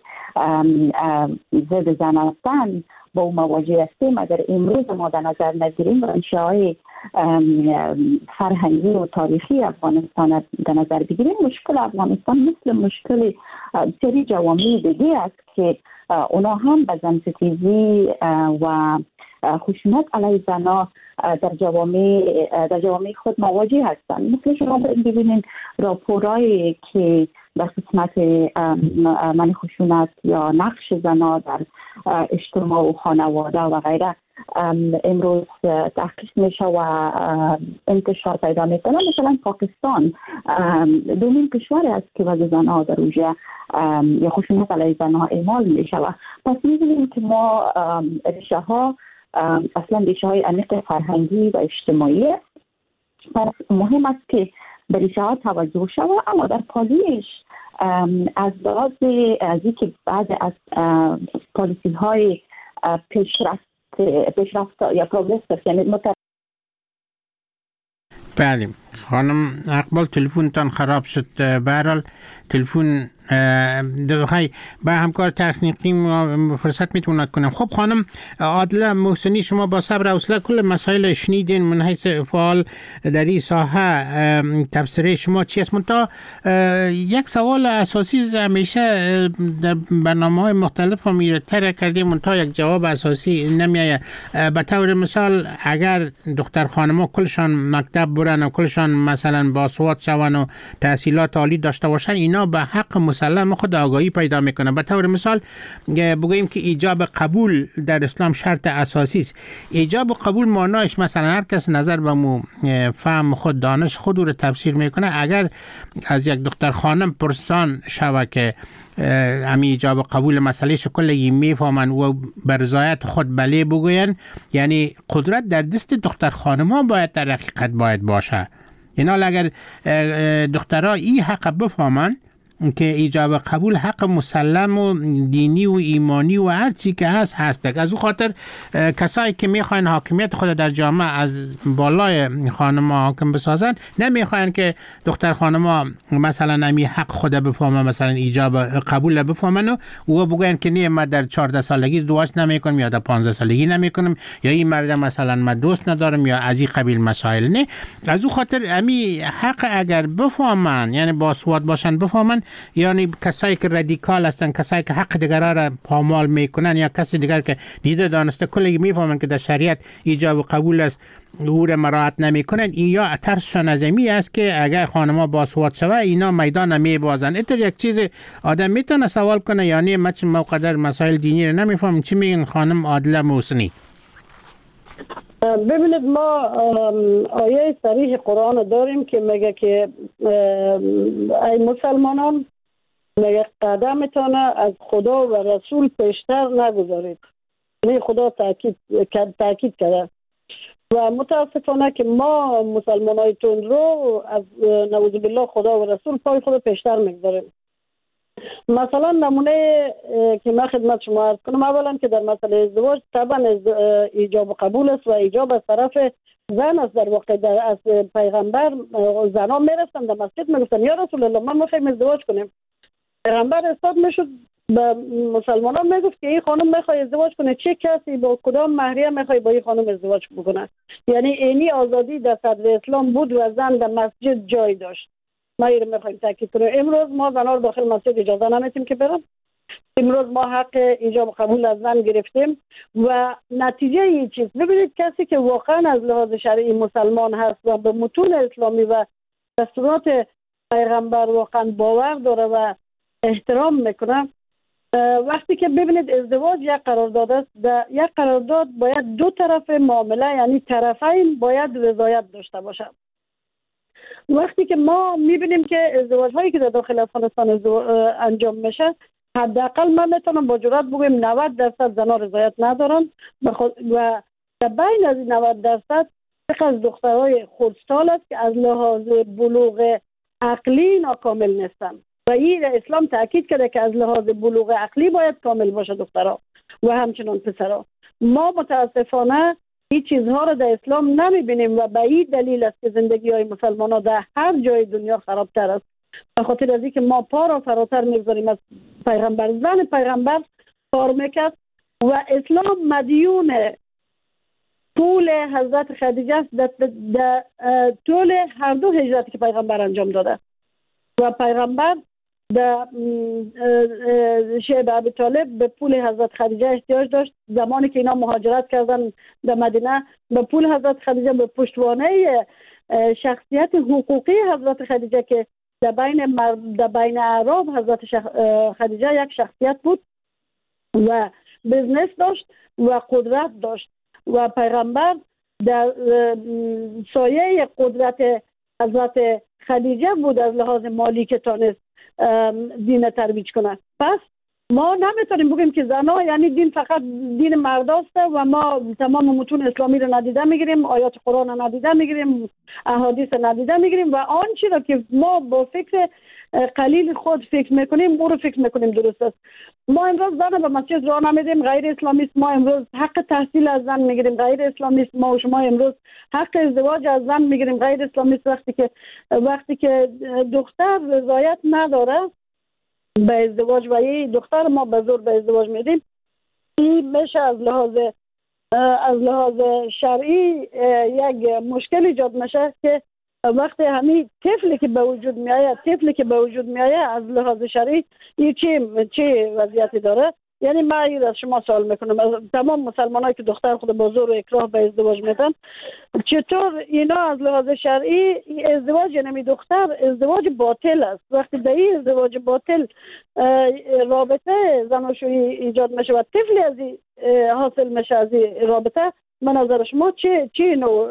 ضد زن هستند با او مواجه هستیم، اگر امروز ما در نظر نگیریم و انشاءهای فرهنگی و تاریخی افغانستان در نظر بگیریم، مشکل افغانستان مثل مشکل سری جوامع دیگه است که اونا هم به زنستیزی و خشونت علیه زنها در جوامع در جوامع خود مواجه هستند. مثل شما ببینید راپورایی که در قسمت من خشونت یا نقش زنها در اجتماع و خانواده و غیره امروز تحقیق میشه و انتشار پیدا میکنه. مثلا پاکستان دومین کشور است که وضع زنها در اونجا یا خشونت علیه زنها اعمال میشه و پس میبینیم که ما ریشه ها اصلا ریشه های عمیق فرهنگی و اجتماعی. پس مهم است که به ریشه ها توجه شود، اما در پالیش از لحاظ از اینکه بعد از پالیسی های پیشرفته پیشرفت یا پروگرس است. یعنی بله خانم اقبال تلفنتان خراب شد. به هر حال تلفن دقیقی به همکار تکنیکی فرصت میتوند کنم. خب خانم عادله محسنی، شما با صبر و حوصله کل مسائل شنیدین من حیث فعال در این ساحه. تبصره شما چی است؟ منتها یک سوال اساسی همیشه در برنامه‌های مختلف میره تر کردیم، منتها یک جواب اساسی نمیآید. به طور مثال اگر دختر خانم‌ها کلشان مکتب برن و کلشان مثلا باسواد شون و تحصیلات عالی داشته باشن، اینا به حق مسلم خود آگاهی پیدا میکنه. به طور مثال بگوییم که ایجاب قبول در اسلام شرط اساسی است. ایجاب قبول معنایش مثلا هر کس نظر به مو فهم خود دانش خود رو تفسیر میکنه. اگر از یک دختر خانم پرسان شوه که امی ایجاب قبول مسئله کلی میفهمن و بر رضایت خود بله بگوین، یعنی قدرت در دست دختر خانم‌ها باید در حقیقت باید باشه. اینا اگر دخترها این حق بفهمن که ایجاب قبول حق مسلم و دینی و ایمانی و هر چی که هست هست. از او خاطر کسایی که میخواین حاکمیت خود در جامعه از بالای خانم‌ها حاکم بسازن، نمیخواین که دختر خانم‌ها مثلا امی حق خود بفهمن، مثلا ایجاب قبول بفهمن و او بگوین که نه ما در چهارده سالگی ازدواج نمیکنم یا در پانزده سالگی نمیکنم یا این مرد مثلا ما دوست ندارم یا از این قبیل مسائل. نه، از او خاطر امی حق اگر بفهمن، یعنی باسواد باشن بفهمن، یعنی کسایی که رادیکال هستن، کسایی که حق دیگرها را پامال میکنن یا کسی دیگر که دیده دانسته کلی میفهمن که در شریعت ایجاب و قبول است او را مراعات نمیکنن، این یا ترسشان از امی است که اگر خانم‌ها باسواد شوه اینا میدان نمیبازن. اینطور یک چیز آدم میتونه سوال کنه، یعنی من چه موقع در مسائل دینی را نمیفهم. چی میگن خانم عادله محسنی؟ ببینید ما آیه صریح قرآن داریم که میگه که ای مسلمانان، میگه قدمتان از خدا و رسول پیشتر نگذارید. یعنی خدا تاکید تاکید کرده و متاسفانه که ما مسلمانای تندرو از نعوذ بالله خدا و رسول پای خود پیشتر میگذاریم. مثلا نمونه که من خدمت شما عرض کنم، اولا که در مسئله ازدواج طبعا ایجاب و قبول است و ایجاب از طرف زن است. در واقع در از پیغمبر زنها میرفتن در مسجد میگفتن یا رسول الله ما میخوایم ازدواج کنیم. پیغمبر استاد میشد به مسلمانان میگفت که این خانم میخواد ازدواج کنه، چه کسی با کدام مهریه میخواد با این خانم ازدواج بکنه. یعنی اینی آزادی در صدر اسلام بود و زن در مسجد جای داشت. ما این رو میخوایم تاکید کنیم. امروز ما زنها رو داخل مسجد اجازه نمیتیم که برن. امروز ما حق ایجاب قبول از زن گرفتیم و نتیجه این چیز، ببینید کسی که واقعا از لحاظ شرعی مسلمان هست و به متون اسلامی و دستورات پیغمبر واقعا باور داره و احترام میکنه، وقتی که ببینید ازدواج یک قرارداد است، یک قرارداد باید دو طرف معامله یعنی طرفین باید رضایت داشته باشند. وقتی که ما میبینیم که ازدواج هایی که در داخل افغانستان انجام میشه، حداقل من میتونم با جرات بگویم نود درصد زنها رضایت ندارن و در بین از نود درصد از دخترای خردسال است که از لحاظ بلوغ عقلی ناکامل نیستن و این اسلام تاکید کرده که از لحاظ بلوغ عقلی باید کامل باشه دخترها و همچنان پسرها. ما متاسفانه این چیزها رو در اسلام نمیبینیم و به این دلیل است که زندگی های مسلمان ها در هر جای دنیا خرابتر است. به خاطر از اینکه ما پا را فراتر میگذاریم از پیغمبر. زن پیغمبر کار میکرد و اسلام مدیون طول حضرت خدیجه است در طول هر دو هجرتی که پیغمبر انجام داده و پیغمبر در شیب ابی طالب به پول حضرت خدیجه احتیاج داشت. زمانی که اینا مهاجرت کردن در مدینه به پول حضرت خدیجه، به پشتوانه شخصیت حقوقی حضرت خدیجه که در بین در بین اعراب حضرت شخ... خدیجه یک شخصیت بود و بزنس داشت و قدرت داشت و پیغمبر در سایه قدرت حضرت خدیجه بود از لحاظ مالی که تانست دین ترویج کنه. پس ما نمیتونیم بگیم که زنا یعنی دین فقط دین مرداست و ما تمام متون اسلامی رو ندیده میگیریم، آیات قرآن رو ندیده میگیریم، احادیث رو ندیده میگیریم و آنچه را که ما با فکر قلیل خود فکر میکنیم او رو فکر میکنیم درست است. ما امروز زن به مسجد راه نمیدیم، غیر اسلامیست. ما امروز حق تحصیل از زن میگیریم، غیر اسلامیست. ما و شما امروز حق ازدواج از زن میگیریم، غیر اسلامیست. وقتی که وقتی که دختر رضایت نداره به ازدواج و یه دختر ما به زور به ازدواج میدیم، این میشه از لحاظ از لحاظ شرعی یک مشکل ایجاد میشه که وقتی همین طفلی که به وجود میآید طفلی که به وجود میآید از لحاظ شرعی این چه چه وضعیتی داره. یعنی من از شما سوال میکنم، از تمام مسلمانایی که دختر خود با زور و اکراه به ازدواج میدن، چطور اینا از لحاظ شرعی ازدواج یعنی دختر ازدواج باطل است؟ وقتی در این ازدواج باطل رابطه زناشویی ایجاد میشه و طفلی از حاصل میشه از این رابطه، به نظر شما چه چه نوع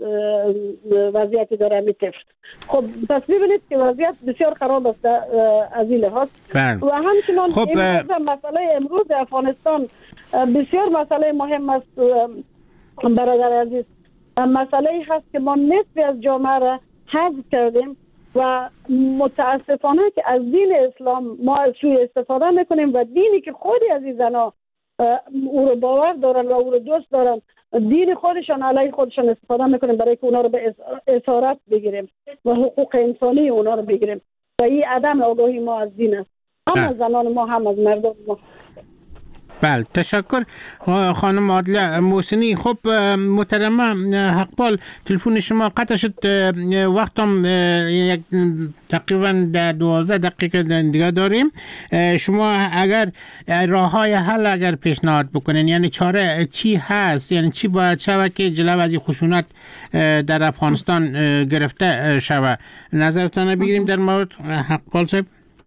وضعیتی داره همین طفل؟ خب پس ببینید که وضعیت بسیار خراب است از این لحاظ. و همچنان خب مسئله امروز افغانستان بسیار مسئله مهم است برادر عزیز. مسئله هست که ما نصفی از جامعه را حذف کردیم و متاسفانه که از دین اسلام ما سوء استفاده میکنیم و دینی که خودی از این زنا او رو باور دارن و او رو دوست دارن، دین خودشان علیه خودشان استفاده میکنیم برای که اونا رو به اسارت بگیریم و حقوق انسانی اونا رو بگیریم و این عدم آگاهی ما از دین است، هم از زنان ما هم از مردم ما. بله تشکر خانم عادله محسنی. خب محترمه حقپال، تلفن شما قطع شد، وقتم یک تقریبا در دوازده دقیقه دیگه داریم. شما اگر راه های حل اگر پیشنهاد بکنین، یعنی چاره چی هست، یعنی چی باید شود که جلو از این خشونت در افغانستان گرفته شود، نظرتان بگیریم در مورد حقپال صاحب؟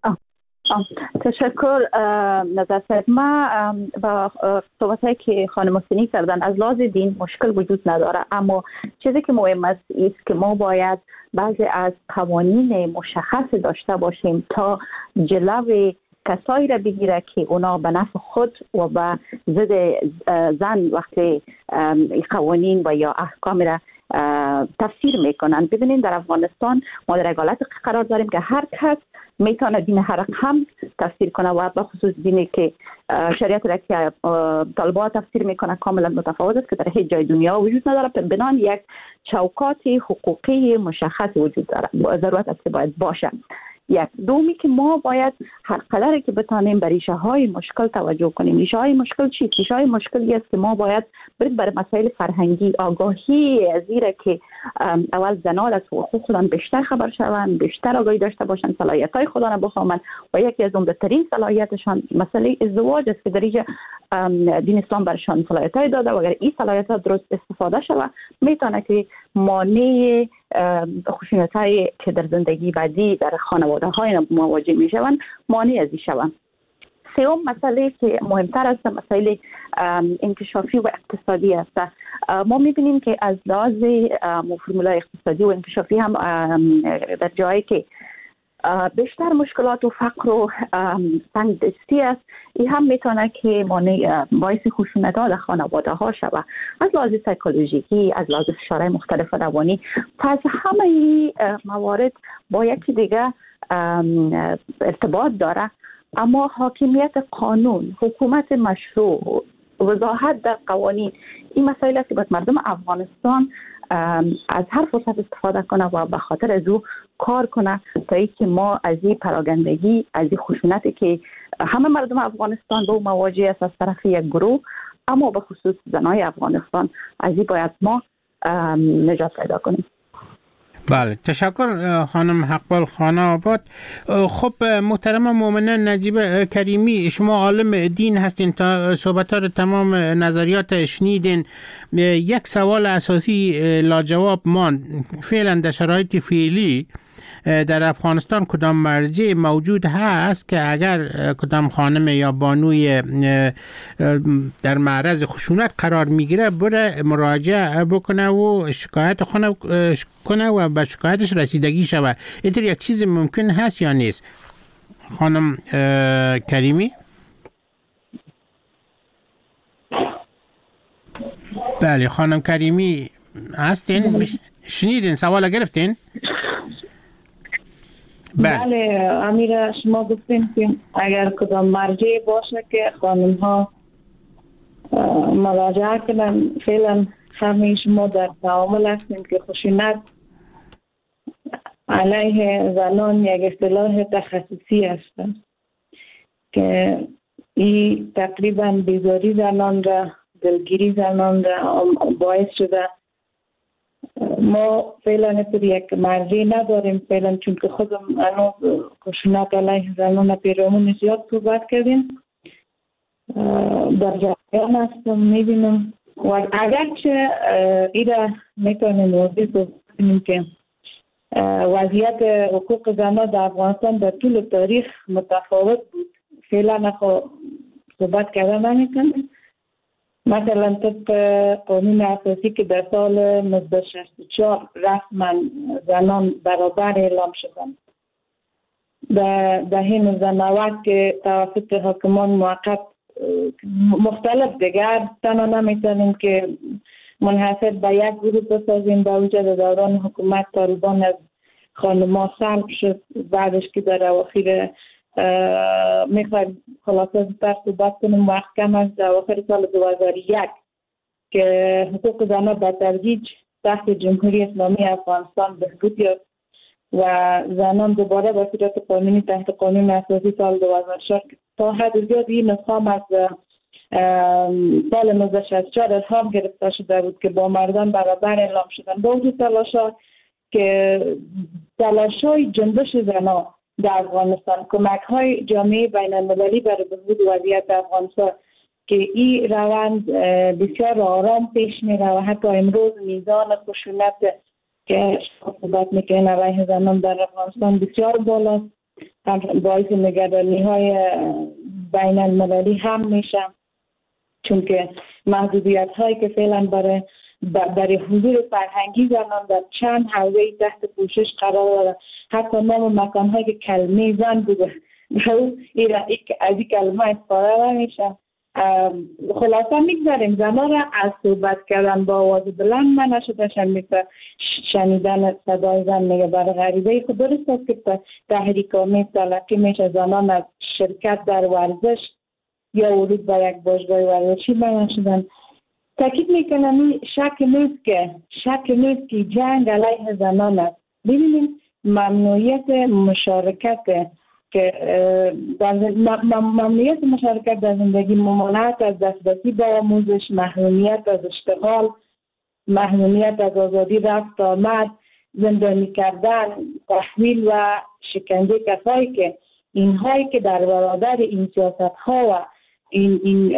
تشکر نظر صاحب. ما با صحبتایی که خانم محسنی کردن از لحاظ دین مشکل وجود نداره، اما چیزی که مهم است است که ما باید بعضی از قوانین مشخص داشته باشیم تا جلوی کسایی را بگیره که اونا به نفع خود و به ضد زن وقتی قوانین و یا احکام را تفسیر میکنن. ببینید در افغانستان ما در حالت قرار داریم که هر کس میتونه دین هر هم تفسیر کنه و به خصوص دینی که شریعت را که طالبان تفسیر میکنه کاملا متفاوت است که در هیچ جای دنیا وجود نداره. بنابراین یک چوکات حقوقی مشخص وجود داره، ضرورت است که باید باشه. یک دومی که ما باید هر قدری که بتانیم به ریشه های مشکل توجه کنیم. ریشه های مشکل چیست؟ ریشه های مشکلی است که ما باید برید برای مسائل فرهنگی آگاهی از ایره که اول زنان از حقوق خودان بیشتر خبر شوند، بیشتر آگاهی داشته باشند، صلاحیت های خودان بخوامن و یکی از عمده‌ترین صلاحیتشان مسئله ازدواج است که در اینجا دین اسلام برشان صلاحیت های داده و اگر این صلاحیت ها درست استفاده شود میتونه که مانع خشونت هایی که در زندگی بعدی در خانواده های مواجه می شوند مانع از این شوند. سوم مسئله که مهمتر است مسئله انکشافی و اقتصادی است. ما میبینیم که از لحاظ فرمولای اقتصادی و انکشافی هم در جایی که بیشتر مشکلات و فقر و تنگدستی است، این هم میتونه که مانع باعث خشونت ها در خانواده ها شود از لحاظ سایکولوژیکی، از لحاظ فشارهای مختلف روانی. پس همه این موارد با یکی دیگه ارتباط داره، اما حاکمیت قانون، حکومت مشروع، وضاحت در قوانین، این مسائل است که باید مردم افغانستان از هر فرصت استفاده کنه و به خاطر از او کار کنه تا اینکه ما از این پراگندگی، از این خشونتی که همه مردم افغانستان با مواجه است از طرف یک گروه، اما به خصوص زنای افغانستان، از این باید ما نجات پیدا کنیم. بله تشکر خانم حقپال خانه آباد. خب محترم مومنه نجیب کریمی، شما عالم دین هستین، تا صحبت ها رو تمام نظریات شنیدین. یک سوال اساسی لاجواب ماند، فعلا در شرایط فعلی در افغانستان کدام مرجع موجود هست که اگر کدام خانم یا بانوی در معرض خشونت قرار میگیره بره مراجعه بکنه و شکایت کنه و به شکایتش رسیدگی شود؟ اینطور یک چیز ممکن هست یا نیست خانم کریمی؟ بله خانم کریمی هستین؟ شنیدین سوال گرفتین؟ بله, بله امیر شما گفتین که اگر کدام مرجع باشه که خانم ها مراجعه کنن. فعلا همه شما در تعامل هستیم که خشونت علیه زنان یک اصطلاح تخصصی هستن که این تقریبا بیزاری زنان را، دلگیری زنان را باعث شده. ما فعلا پر یک مرجع نداریم فعلا، چون که خودم انو خشونت علیه زنان پیرامون زیاد صحبت کردیم، در جریان هستم میبینم و اگرچه ایره میتونیم واضح بکنیم که وضعیت حقوق زنان در افغانستان در طول تاریخ متفاوت بود. فعلا نخوا صحبت کردن نمیکنیم. مثلا طبق قانون اساسی که در سال هزار و نهصد و شصت و چهار رسما زنان برابر اعلام شدند، در دهه نوزده نود که توسط حاکمان موقت مختلف دیگر تنها نمیتونیم که منحصر به یک گروه بسازیم. با وجود دوران حکومت طالبان از خانم‌ها سلب شد، بعدش که در اواخر میخوایم خلاصه زودتر صحبت کنیم، محکم از اواخر سال دو هزار و یک که حقوق زنان به تدریج تحت جمهوری اسلامی افغانستان بهبود یافت و زنان دوباره به صورت قانونی تحت قانون اساسی سال دو هزار و شش تا حد زیادی این نظام از سال هزار و نهصد و شصت و چهار الهام گرفته شده بود که با مردان برابر اعلام شدن. با وجود تلاش‌ها که تلاش‌های جنبش زنان در افغانستان، کمک‌های جامعه بین‌المللی برای بهبود وضعیت افغانستان که این روند بسیار آرام پیش میره و حتی امروز میزان خشونت که صحبت میکنین علیه زنان در افغانستان بسیار بالاست، باعث نگرانی‌های بین‌المللی هم میشه، چون که محدودیت هایی که فعلا برای برای حضور فرهنگی زنان در چند حوزه تحت پوشش قرار داره. حتی نام مکان هایی که کلمه زن بوده از این کلمه استفاده نمیشه. خلاصه میگذاریم زنان را از صحبت کردن با آواز بلند من نشدشن، مثل شنیدن صدای زن میگه برای غریبه خود. درست است که تحریک‌آمیز تلقی میشه زنان از شرکت در ورزش یا ورود به یک باشگاه ورزشی بیان شدن. تاکید میکنم شک نیست که شک نیست که جنگ علیه زنان است. ببینیم ممنوعیت مشارکت که در ممنوعیت مشارکت در زندگی، ممانعت از دسترسی به آموزش، محرومیت از اشتغال، محرومیت از آزادی رفت آمد، زندانی کردن، تحویل و شکنجه کسایی که اینهایی که در برابر این سیاست ها و این این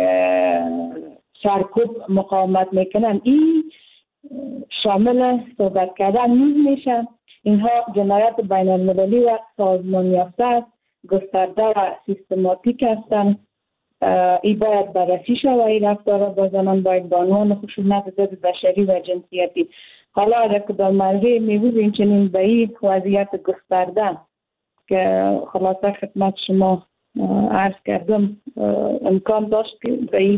سرکوب مقاومت میکنن، این شامل صحبت کردن نیز میشن. اینها جنایت بین المللی و سازمان یافته است، گسترده و سیستماتیک هستند. این باید بررسی شود. این رفتار با زنان باید به عنوان خشونت ضد بشری و جنسیتی. حالا اگر کدام مرجع میبینیم چنین به این وضعیت گسترده که خلاصه خدمت شما عرض کردم امکان داشت که به این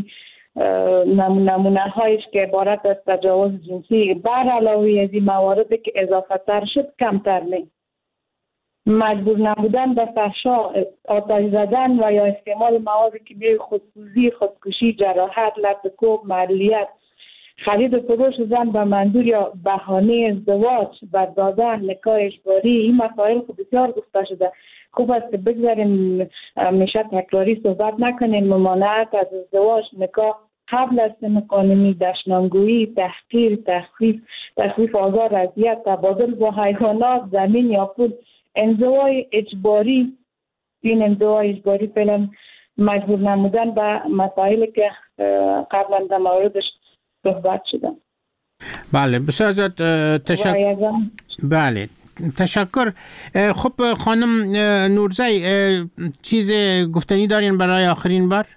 نمونه هایش که عبارت از تجاوز جنسی بر علاوه از این مواردی که اضافه تر شد کمتر نیست. مجبور نبودن به فحشا، آتش زدن و یا استعمال مواد کیمیایی، خودسوزی، خودکشی، جراحت، لطم کوب، معلولیت، خرید و فروش زن به منظور یا بهانه ازدواج، بردادن، نکاح اجباری، این مسائل خود بسیار گفته شده. خوب است که بگذاریم میشه تکراری صحبت نکنیم. ممانعت از ازدواج، نکاح قبل از سن قانونی، دشنامگویی، تحقیر، تخفیف، تخفیف آزار، اذیت، تبادل با حیوانات، زمین یا پول، انزوای اجباری. این انزوای اجباری فعلا مجبور نمودن به مسائلی که قبلا در موردش صحبت شده. بله بسیار زیاد تشکر. بله تشکر. خب خانم نورزی چیز گفتنی دارین برای آخرین بار؟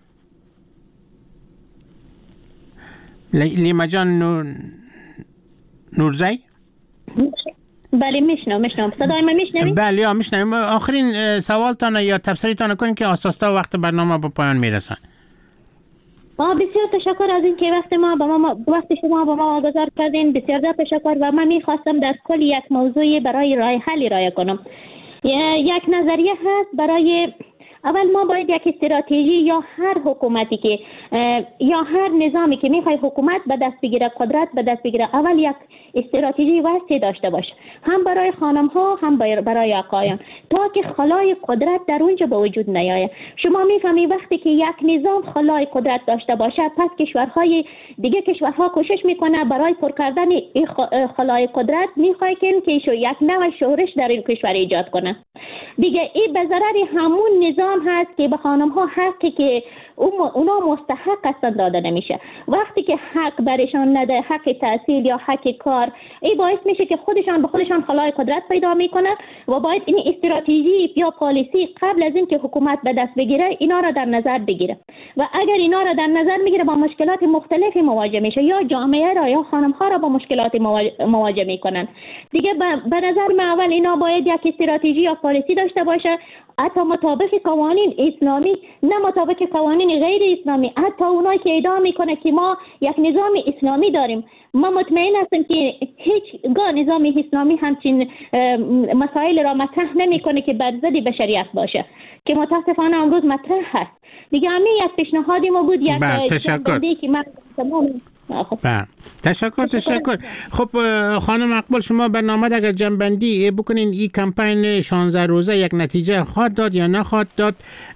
لیما جان نور... نورزی؟ بله میشنم میشنم صدای من میشنوید؟ بله یا میشنم. آخرین سوالتان یا تبصریتان کنین که اساسا وقت برنامه به پایان میرسن. بسیار تشکر از این که وقت ما با ما وقت شما با ما واگذار کردین. بسیار زیاد تشکر و من میخواستم در کل یک موضوع برای راه حل ارائه کنم. یک نظریه هست برای اول ما باید یک استراتژی یا هر حکومتی که یا هر نظامی که میخوای حکومت به دست بگیره، قدرت به دست بگیره، اول یک استراتژی واسطه داشته باشه، هم برای خانم ها هم برای آقایان، تا که خلای قدرت در اونجا به وجود نیاید. شما میفهمی وقتی که یک نظام خلای قدرت داشته باشه، پس کشورهای دیگه کشورها کوشش میکنه برای پر کردن خلای قدرت، میخواد که یک نوع شورش در این کشور ایجاد کنه. دیگه این به ضرر همون نظام هست که به خانم ها حقی که اونا مستحق هستند داده نمیشه. وقتی که حق برشان نده، حق تحصیل یا حق کار، این باعث میشه که خودشان به خودشان خلای قدرت پیدا میکنن و باید این استراتژی یا پالیسی قبل از اینکه حکومت به دست بگیره اینا را در نظر بگیره و اگر اینا را در نظر میگیره با مشکلات مختلفی مواجه میشه، یا جامعه را یا خانم ها را با مشکلات مواجه میکنن. دیگه به نظر من اول اینا باید یک استراتژی یا پالیسی داشته باشه، حتی مطابق قوانین اسلامی، نه مطابق قوانین غیر اسلامی. حتی اونایی که ادعا میکنه که ما یک نظام اسلامی داریم، ما مطمئن هستیم که هیچگاه نظام اسلامی همچین مسائل را مطرح نمیکنه که بر ضد بشریت باشه، که متاسفانه امروز مطرح هست. دیگه همین یک پیشنهادی ما بود، یک تشکر که من تمام خب تشکر تشکر. خب خانم اقبال، شما برنامه اگر جنبندی بکنین، این کمپین شانزده روزه یک نتیجه خواهد داد یا نخواهد داد؟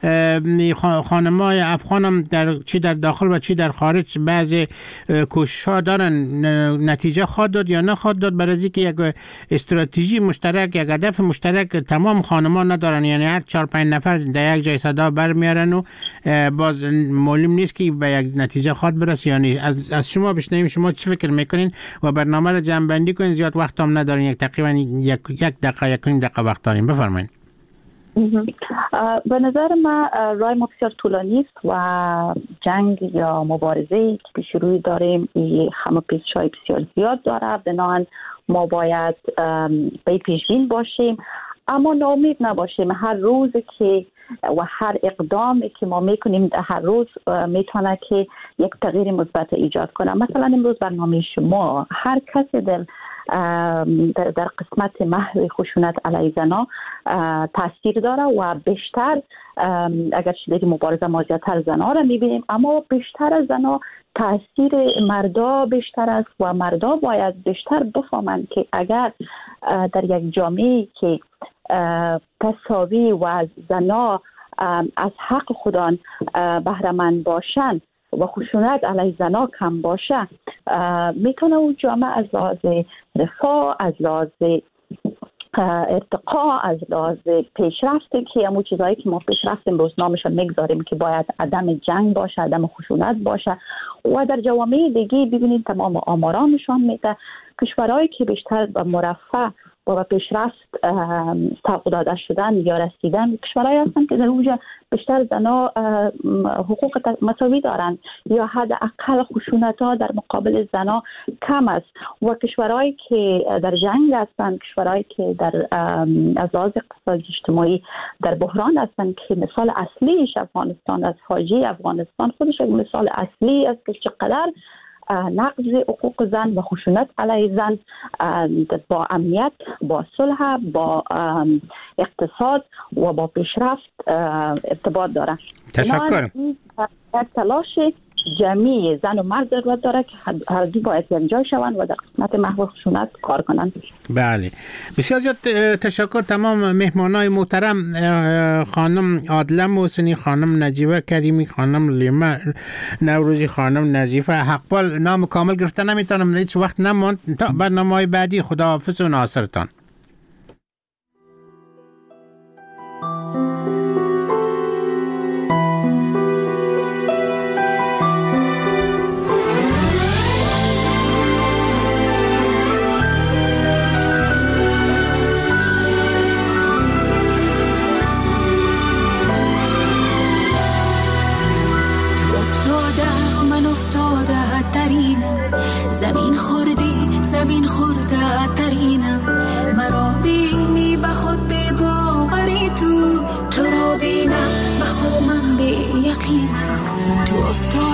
خانم‌های افغانم در چی در داخل و چی در خارج بعض کوشش‌ها دارن، نتیجه خواهد داد یا نخواهد داد؟ برای اینکه یک استراتژی مشترک، یک هدف مشترک تمام خانم‌ها ندارن، یعنی هر چهار پنج نفر در یک جای صدا برمیارن و باز معلوم نیست که به یک نتیجه خواهد برسه. یعنی از, از شما بشنویم شما چی فکر میکنین و برنامه رو جمع کنین. زیاد وقت هم ندارین، یک تقریبا یک یک دقیقه یک نیم دقیقه وقت دارین، بفرمایید. به نظر من راه ما بسیار طولانی است و جنگ یا مبارزه که پیش روی داریم این همه پیچ‌های بسیار زیاد داره. بنابراین ما باید به پیشبین باشیم، اما ناامید نباشیم. هر روز که و هر اقدامی که ما میکنیم هر روز میتونه که یک تغییر مثبت ایجاد کنه. مثلا امروز برنامه شما هر کسی در در, در قسمت محو خشونت علیه زنان تاثیر داره و بیشتر اگر شده مبارزه ما زیادتر زنان را میبینیم، اما بیشتر از زنان تاثیر مردا بیشتر است و مردا باید بیشتر بفهمند که اگر در یک جامعه که تساوی و از زنا از حق خودان بهره مند باشند و خشونت علیه زنا کم باشه، میتونه اون جامعه از لحاظ رفاه، از لحاظ ارتقا، از لحاظ پیشرفت که همون چیزهایی که ما پیشرفتیم روزنامه‌ش میگذاریم که باید عدم جنگ باشه، عدم خشونت باشه. و در جوامع دیگه ببینید تمام آمارا نشان میده کشورهایی که بیشتر به مرفه و به پیشرفت سوق داده شدن یا رسیدن کشورهایی هستند که در اونجا بیشتر زنها حقوق مساوی دارند یا حداقل خشونت ها در مقابل زنها کم است. و کشورهایی که در جنگ هستند، کشورهایی که در از لحاظ اقتصادی اجتماعی در بحران هستند که مثال اصلیش افغانستان است. فاجعه افغانستان خودش یک مثال اصلی است که چقدر نقض حقوق زن و خشونت علیه زن با امنیت، با صلح، با اقتصاد و با پیشرفت ارتباط داره. تشکر. یک تلاش جمعی زن و مرد ضرورت داره که هر دو باید یکجا شوند و در قسمت محو خشونت کار کنند. بله، بسیار زیاد تشکر تمام مهمانای محترم، خانم عادله محسنی، خانم نجیبه کریمی، خانم لیما نوروزی، خانم نظیفه حقبال. نام کامل گرفته نمیتونم، هیچ وقت نموند. تا برنامه‌های بعدی خداحافظ و ناصرتان. زمین خوردی زمین خورده ترینم، مرا بینی به خود به باوری، تو تو را بینم به خود من به یقینم. تو افتاد